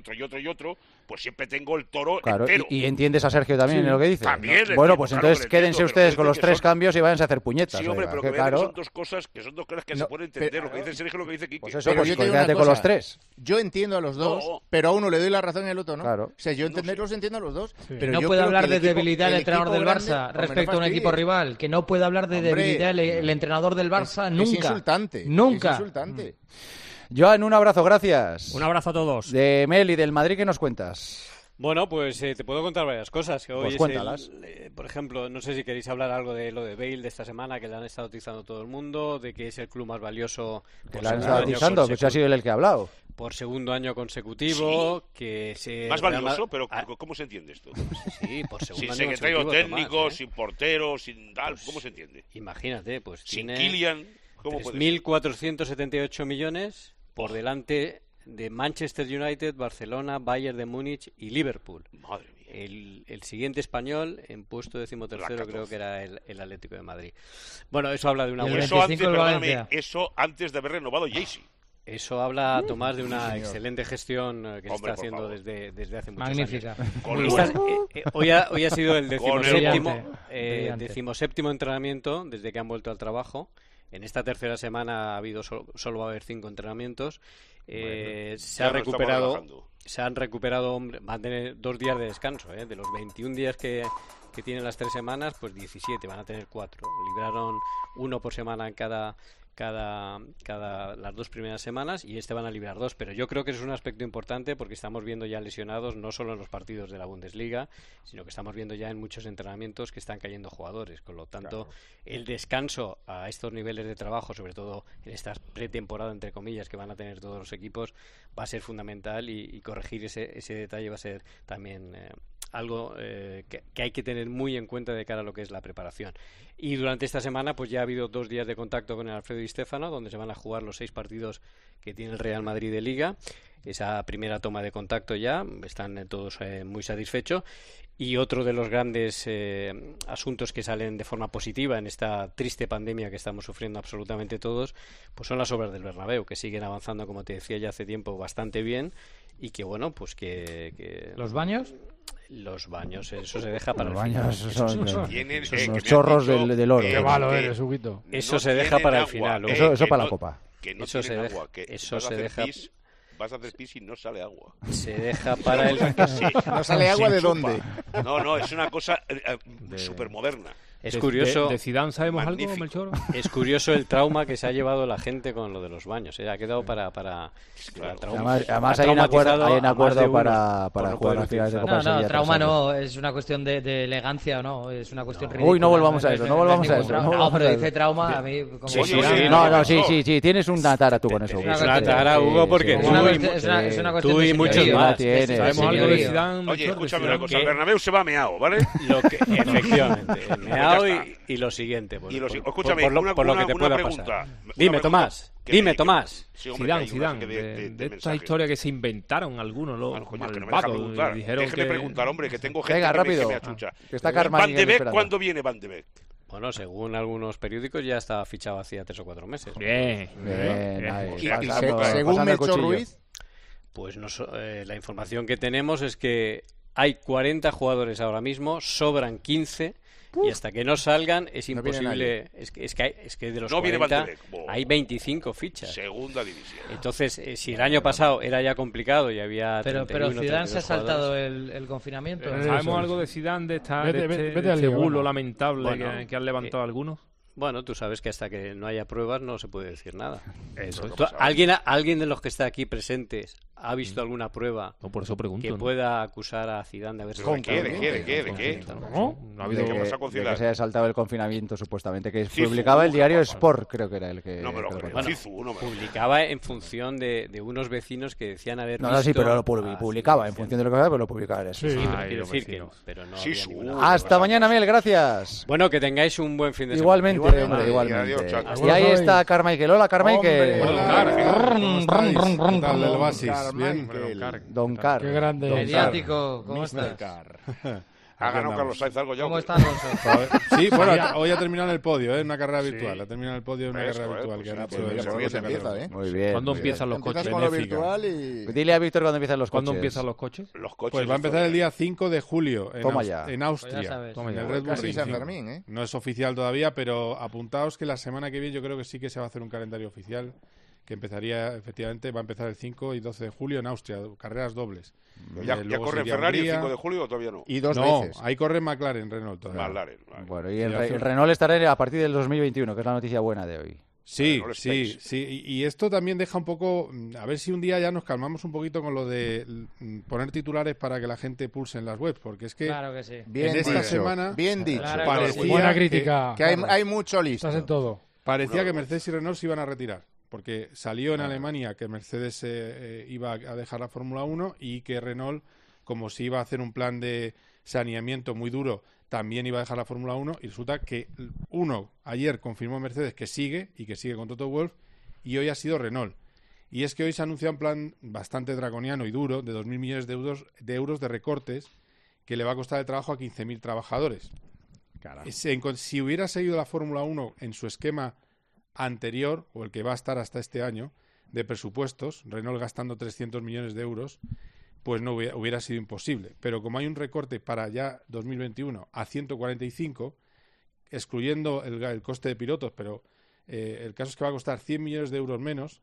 pues siempre tengo el toro Claro, entero. y entiendes a Sergio también Sí. en lo que dice. También le Bueno, entiendo, pues claro entonces que le quédense entiendo, ustedes pero con los dice que 3 son- cambios y váyanse a hacer puñetas. Sí, hombre, oiga, pero que que, vean que claro. son dos cosas que No, se pueden entender. Lo que dice Sergio, lo que dice Quique. Pues eso, Pero pues yo te digo una quédate con cosa, los 3. Yo entiendo a los dos, No. pero a uno le doy la razón y al otro no. Claro. O sea, yo entenderlos entiendo a los dos. Pero no yo puede creo hablar que de el equipo- debilidad el el entrenador equipo del grande- Barça hombre, no respecto a un equipo fastidies. rival, que no puede hablar de Hombre, debilidad el entrenador del Barça es nunca. insultante. Nunca. Es insultante. Joan, un abrazo, gracias. Un abrazo a todos. De Mel y del Madrid, ¿qué nos cuentas? Bueno, pues te puedo contar varias cosas. Que hoy Pues es cuéntalas. por ejemplo, no sé si queréis hablar algo de lo de Bale de esta semana, que le han estado utilizando todo el mundo, de que es el club más valioso Que por la han segundo estado año utilizando, que ha sido el que ha hablado. por segundo año consecutivo, que se Más Real valioso, Ma- pero Ah, ¿cómo se entiende esto? sí, por segundo Sin año secretario consecutivo, técnico, Tomás, ¿eh? sin portero, sin tal, ¿cómo se entiende? Imagínate, pues Sin tiene Kylian, ¿cómo puede ser? 3.478 millones por delante de Manchester United, Barcelona, Bayern de Múnich y Liverpool. Madre mía. El siguiente español en puesto 13º La creo que era el Atlético de Madrid. Bueno, eso habla de una Y el buena... Eso 25 antes, el perdóname, Valencia. eso antes de haber renovado Jaycee. Eso habla, Tomás, de una señor. excelente gestión que se Hombre, está por haciendo favor. desde hace muchos Magnífica. años. Con Estás- hoy ha sido el Con el decimoséptimo, Brillante. decimoséptimo entrenamiento desde que han vuelto al trabajo. En esta tercera semana ha habido solo va a haber 5 entrenamientos. Se ya ha nos estamos recuperado, relajando. se han recuperado, hombre, van a tener 2 días de descanso, de los 21 días que tienen las 3 semanas, pues 17 van a tener 4. Libraron 1 por semana en cada las 2 primeras semanas y van a librar 2, pero yo creo que es un aspecto importante porque estamos viendo ya lesionados no solo en los partidos de la Bundesliga, sino que estamos viendo ya en muchos entrenamientos que están cayendo jugadores, con lo tanto el descanso a estos niveles de trabajo, sobre todo en esta pretemporada entre comillas que van a tener todos los equipos, va a ser fundamental y corregir ese detalle va a ser también algo que hay que tener muy en cuenta de cara a lo que es la preparación. Y durante esta semana pues ya ha habido 2 días de contacto con el Alfredo Di Stéfano, donde se van a jugar los 6 partidos que tiene el Real Madrid de Liga. Esa primera toma de contacto ya, están todos muy satisfechos. Y otro de los grandes asuntos que salen de forma positiva en esta triste pandemia que estamos sufriendo absolutamente todos, pues son las obras del Bernabéu, que siguen avanzando, como te decía ya hace tiempo, bastante bien, y que bueno, pues que ¿Los baños? Los baños, eso se deja para Los el baños final. son Tienen, los que me han chorros dicho del oro. Qué malo eres, Huguito. Eso no se deja tienen para el agua, final. Hugo. Eso que para la no- copa. Que no Eso tienen se deja- agua, que eso vas a se hacer deja- pis, vas a hacer pis y no sale agua. Se deja para el Sí. ¿No sale agua Sin de chupa. dónde? No, es una cosa súper moderna. Es curioso. ¿De Zidane sabemos Magnífico. algo, Melchor? Es curioso el trauma que se ha llevado la gente con lo de los baños. Ha quedado para el trauma. Además Ha hay un acuerdo, traumatizado hay un a más de acuerdo uno para por no jugar poder a finales de utilizar. Copa No, del Sevilla trauma tras años. no, es una cuestión de elegancia o no, es una cuestión ridícula. Uy, no volvamos a eso, no volvamos a ningún eso. trauma. No No, volvamos pero a dice eso. trauma a mí como... Sí, Oye, sí, oye, No, sí, tienes una tara tú con eso. una Hugo. cuestión- tara, Hugo, porque Es tú una y cuestión- es una cuestión tú de y muchos señorío. más. Tienes. ¿Sabemos Sí, algo de sí. Zidane, Oye, Melchor? escúchame ¿De una Zidane? cosa, el Bernabéu se va meao, ¿vale? Efectivamente, el meao ya está. y lo siguiente. Pues, Y los- por- escúchame, por lo que te una pueda pregunta. pasar. Una Dime, pregunta Tomás. que Dime, me- Tomás. Sí, hombre, que hay Zidane, una serie de estas mensajes. historias que se inventaron algunos, los Bueno, coño, que no me deja malvados, preguntar. y dijeron Déjeme que... preguntar, hombre, que tengo gente Venga, que rápido. me achucha. Que está Carmen Van de Beek, esperando. ¿cuándo viene Van de Beek? Bueno, según algunos periódicos ya está fichado hacía 3 o 4 meses. Bien, Bien, ahí, Y pasando- según pasando el Melchor cuchillo. Ruiz, Pues la información que tenemos es que hay 40 jugadores ahora mismo, sobran 15 y hasta que no salgan es No viene imposible. Es que de los No viene 40 Van de Beek. Buah. hay 25 fichas. Segunda división. Entonces, si el año pasado era ya complicado y había Pero 31, Zidane se ha 32 saltado jugadores, el confinamiento. ¿Sabemos Eso algo de Zidane, de esta, Vete- de vete- este, vete de al este lío, bulo venga. lamentable Bueno, que han levantado algunos? Bueno, tú sabes que hasta que no haya pruebas no se puede decir nada. Eso. ¿Alguien de los que está aquí presentes ¿Ha visto alguna prueba por eso pregunto, que pueda acusar a Zidane de haber ¿De qué? ¿No? No ha habido de que pasar que, con de que Zidane. se haya saltado el confinamiento, supuestamente, que Cifu, publicaba el diario Sport, creo que era el que... No me lo que creo. contaba. Cifu, publicaba en función de unos vecinos que decían haber No, visto... sí, pero lo publicaba en función de lo que pero lo publicaba en eso. Sí, pero quiero decir que no, pero no había ninguna- Hasta mañana, Mel, gracias. Bueno, que tengáis un buen fin de semana. Igualmente, hombre, igualmente. Adiós, chao. Y ahí está Carmichael. Hola, Carmichael. ¿Qué tal el Basis? Bien. Don Car. Qué grande. Mediático, ¿cómo estás? Ha ganado Carlos Sainz algo ya. ¿Cómo está Alonso? Sí, bueno, hoy ha terminado en el podio, en una carrera virtual. Ha terminado en el podio en una carrera virtual. Que han hecho Muy bien. ¿Cuándo muy empiezan bien. los coches? Con lo virtual y... Dile a Víctor cuándo empiezan los coches. ¿Cuándo empiezan los coches? Los coches. Pues va a empezar el día 5 de julio en, Toma ya. en Pues Austria, ya sabes. en el ya. Red Bull Casi Ring. San Sí. Fermín, ¿eh? No es oficial todavía, pero apuntaos que la semana que viene yo creo que sí que se va a hacer un calendario oficial que empezaría, efectivamente, va a empezar el 5 y 12 de julio en Austria, carreras dobles. ¿Ya Luego corre sería Ferrari el Hungría. 5 de julio o todavía no? Y dos No, veces. ahí corre McLaren, Renault todavía. McLaren, vale. Bueno, y Sí, el Renault estará a partir del 2021, que es la noticia buena de hoy. Sí, Renault sí, Space. sí. Y esto también deja un poco... A ver si un día ya nos calmamos un poquito con lo de poner titulares para que la gente pulse en las webs, porque es que Claro que sí. Bien en esta dicho, semana bien dicho. Claro, parecía Buena que- crítica. Que hay, Carlos. hay mucho listo. Estás en todo. Parecía que Mercedes y Renault se iban a retirar, porque salió en Alemania que Mercedes iba a dejar la Fórmula 1 y que Renault, como si iba a hacer un plan de saneamiento muy duro, también iba a dejar la Fórmula 1 y resulta que ayer confirmó Mercedes que sigue y que sigue con Toto Wolff y hoy ha sido Renault. Y es que hoy se anuncia un plan bastante draconiano y duro de 2.000 millones de euros de recortes que le va a costar el trabajo a 15.000 trabajadores. Si hubiera seguido la Fórmula 1 en su esquema anterior, o el que va a estar hasta este año, de presupuestos, Renault gastando 300 millones de euros, pues no hubiera sido imposible. Pero como hay un recorte para ya 2021 a 145, excluyendo el coste de pilotos, pero el caso es que va a costar 100 millones de euros menos.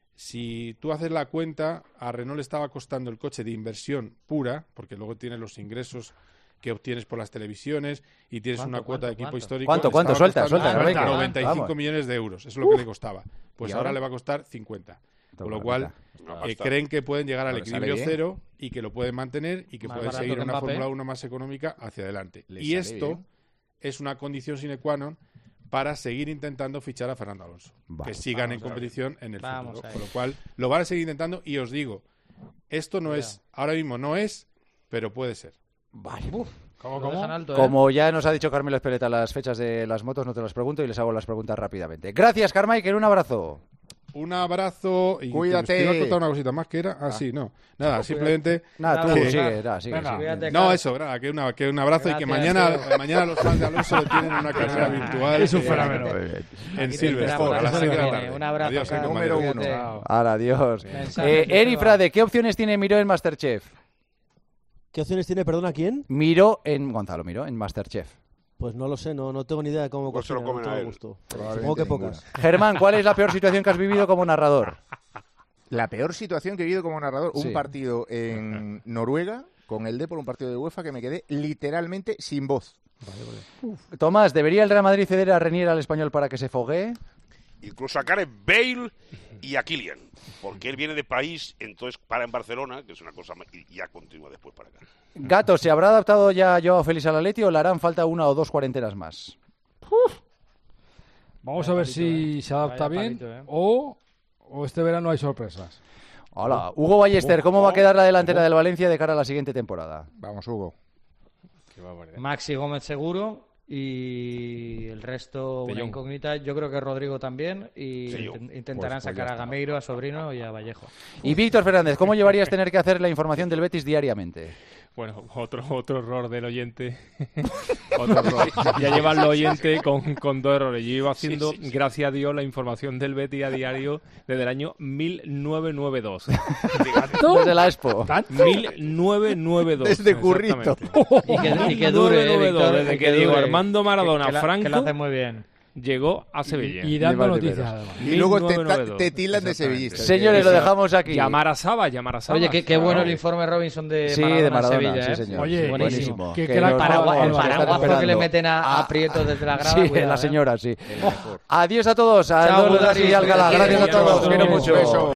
Si tú haces la cuenta, a Renault le estaba costando el coche de inversión pura, porque luego tienes los ingresos que obtienes por las televisiones y tienes una cuota de equipo histórico. ¿Cuánto? Estaba Suelta, costando Enrique. 95 Vamos. millones de euros, eso es lo que le costaba. Pues ¿Y ahora ahora? le va a costar 50. Con lo la cual, mitad. creen que pueden llegar al Pero sale equilibrio bien. cero y que lo pueden mantener y que Más pueden barato seguir que una Mbappé. Fórmula 1 más económica hacia adelante. Le Y sale esto bien. es una condición sine qua non para seguir intentando fichar a Fernando Alonso, Vale. que sigan en Vamos a ver. competición en el Vamos futuro. a ver. Con lo cual, lo van a seguir intentando y os digo, esto no es, ahora mismo no es, pero puede ser. Vale. Lo dejan alto, ¿eh? Como ya nos ha dicho Carmelo Espeleta las fechas de las motos, no te las pregunto y les hago las preguntas rápidamente. Gracias, Carmichael, un abrazo. Un abrazo y Cuídate. Te iba a contar una cosita más que era. Sí, no. Nada, simplemente. Nada, tú que- sigue. Venga. Cuídate, No, Carlos. eso, nada, que un abrazo y que Gracias, mañana los fans de Alonso le tienen una carrera virtual. Es un fenómeno. En Aquí Silverstone, te a las esperamos 6 de la la semana que tarde. viene. Un abrazo, Adiós, Carlos. Número compañeros. uno. Cuídate. Adiós. Mensaje, Eri Frade, ¿qué opciones tiene Miró en Masterchef? ¿Qué opciones tiene, perdona, quién? Gonzalo Miró en Masterchef. Pues no lo sé, no tengo ni idea de cómo Pues se lo cocina, no comen a tengo él. gusto. Probablemente Supongo que ninguna. pocas. Germán, ¿cuál es la peor situación que has vivido como narrador? La peor situación que he vivido como narrador, Sí. un partido en Noruega con el Depor, un partido de UEFA que me quedé literalmente sin voz. Tomás, ¿debería el Real Madrid ceder a Renier al Español para que se foguee? Incluso a Gareth Bale y a Kylian, porque él viene de país, entonces para en Barcelona, que es una cosa y ya continúa después para acá. Gato, ¿se habrá adaptado ya Joao Félix al Atleti o le harán falta una o dos cuarentenas más? Vamos a ver si se adapta Vaya bien palito, o este verano hay sorpresas. Hola, Hugo Ballester, ¿cómo va a quedar la delantera del Valencia de cara a la siguiente temporada? Vamos, Hugo. Maxi Gómez seguro y el resto De una Jong. incógnita. Yo creo que Rodrigo también y Sí, yo. intentarán Pues ya sacar a está. Gameiro, a Sobrino y a Vallejo. Y Víctor Fernández, ¿cómo llevarías tener que hacer la información del Betis diariamente? Bueno, otro error del oyente. Otro error. Ya lleva el oyente con dos errores. Yo iba haciendo, gracias a Dios, la información del Betis a diario desde el año 1992. Desde la Expo. 1992. Desde Currito. exactamente. Y que dure, 1992, Víctor, desde y que que Diego dure. Armando Maradona, Que lo Franco, hace muy bien. llegó a Sevilla. Y dando Ni más ni noticias, menos. además. Y luego te 1992. tildan de Exactamente. sevillista. Señores, lo dejamos aquí. Llamar a Saba. Oye, qué bueno el informe Robinson de Sí, Maradona, de Maradona, en Sevilla, sí, señor. Oye, buenísimo. qué Que crack nos Paraguay- vamos El a estar paraguazo que esperando. le meten a Prieto desde la grada. Sí, cuidado, la señora, sí. El mejor. Adiós a todos. A Chao, todos los Budari. y Alcalá. Gracias a todos. Quiero mucho. Beso.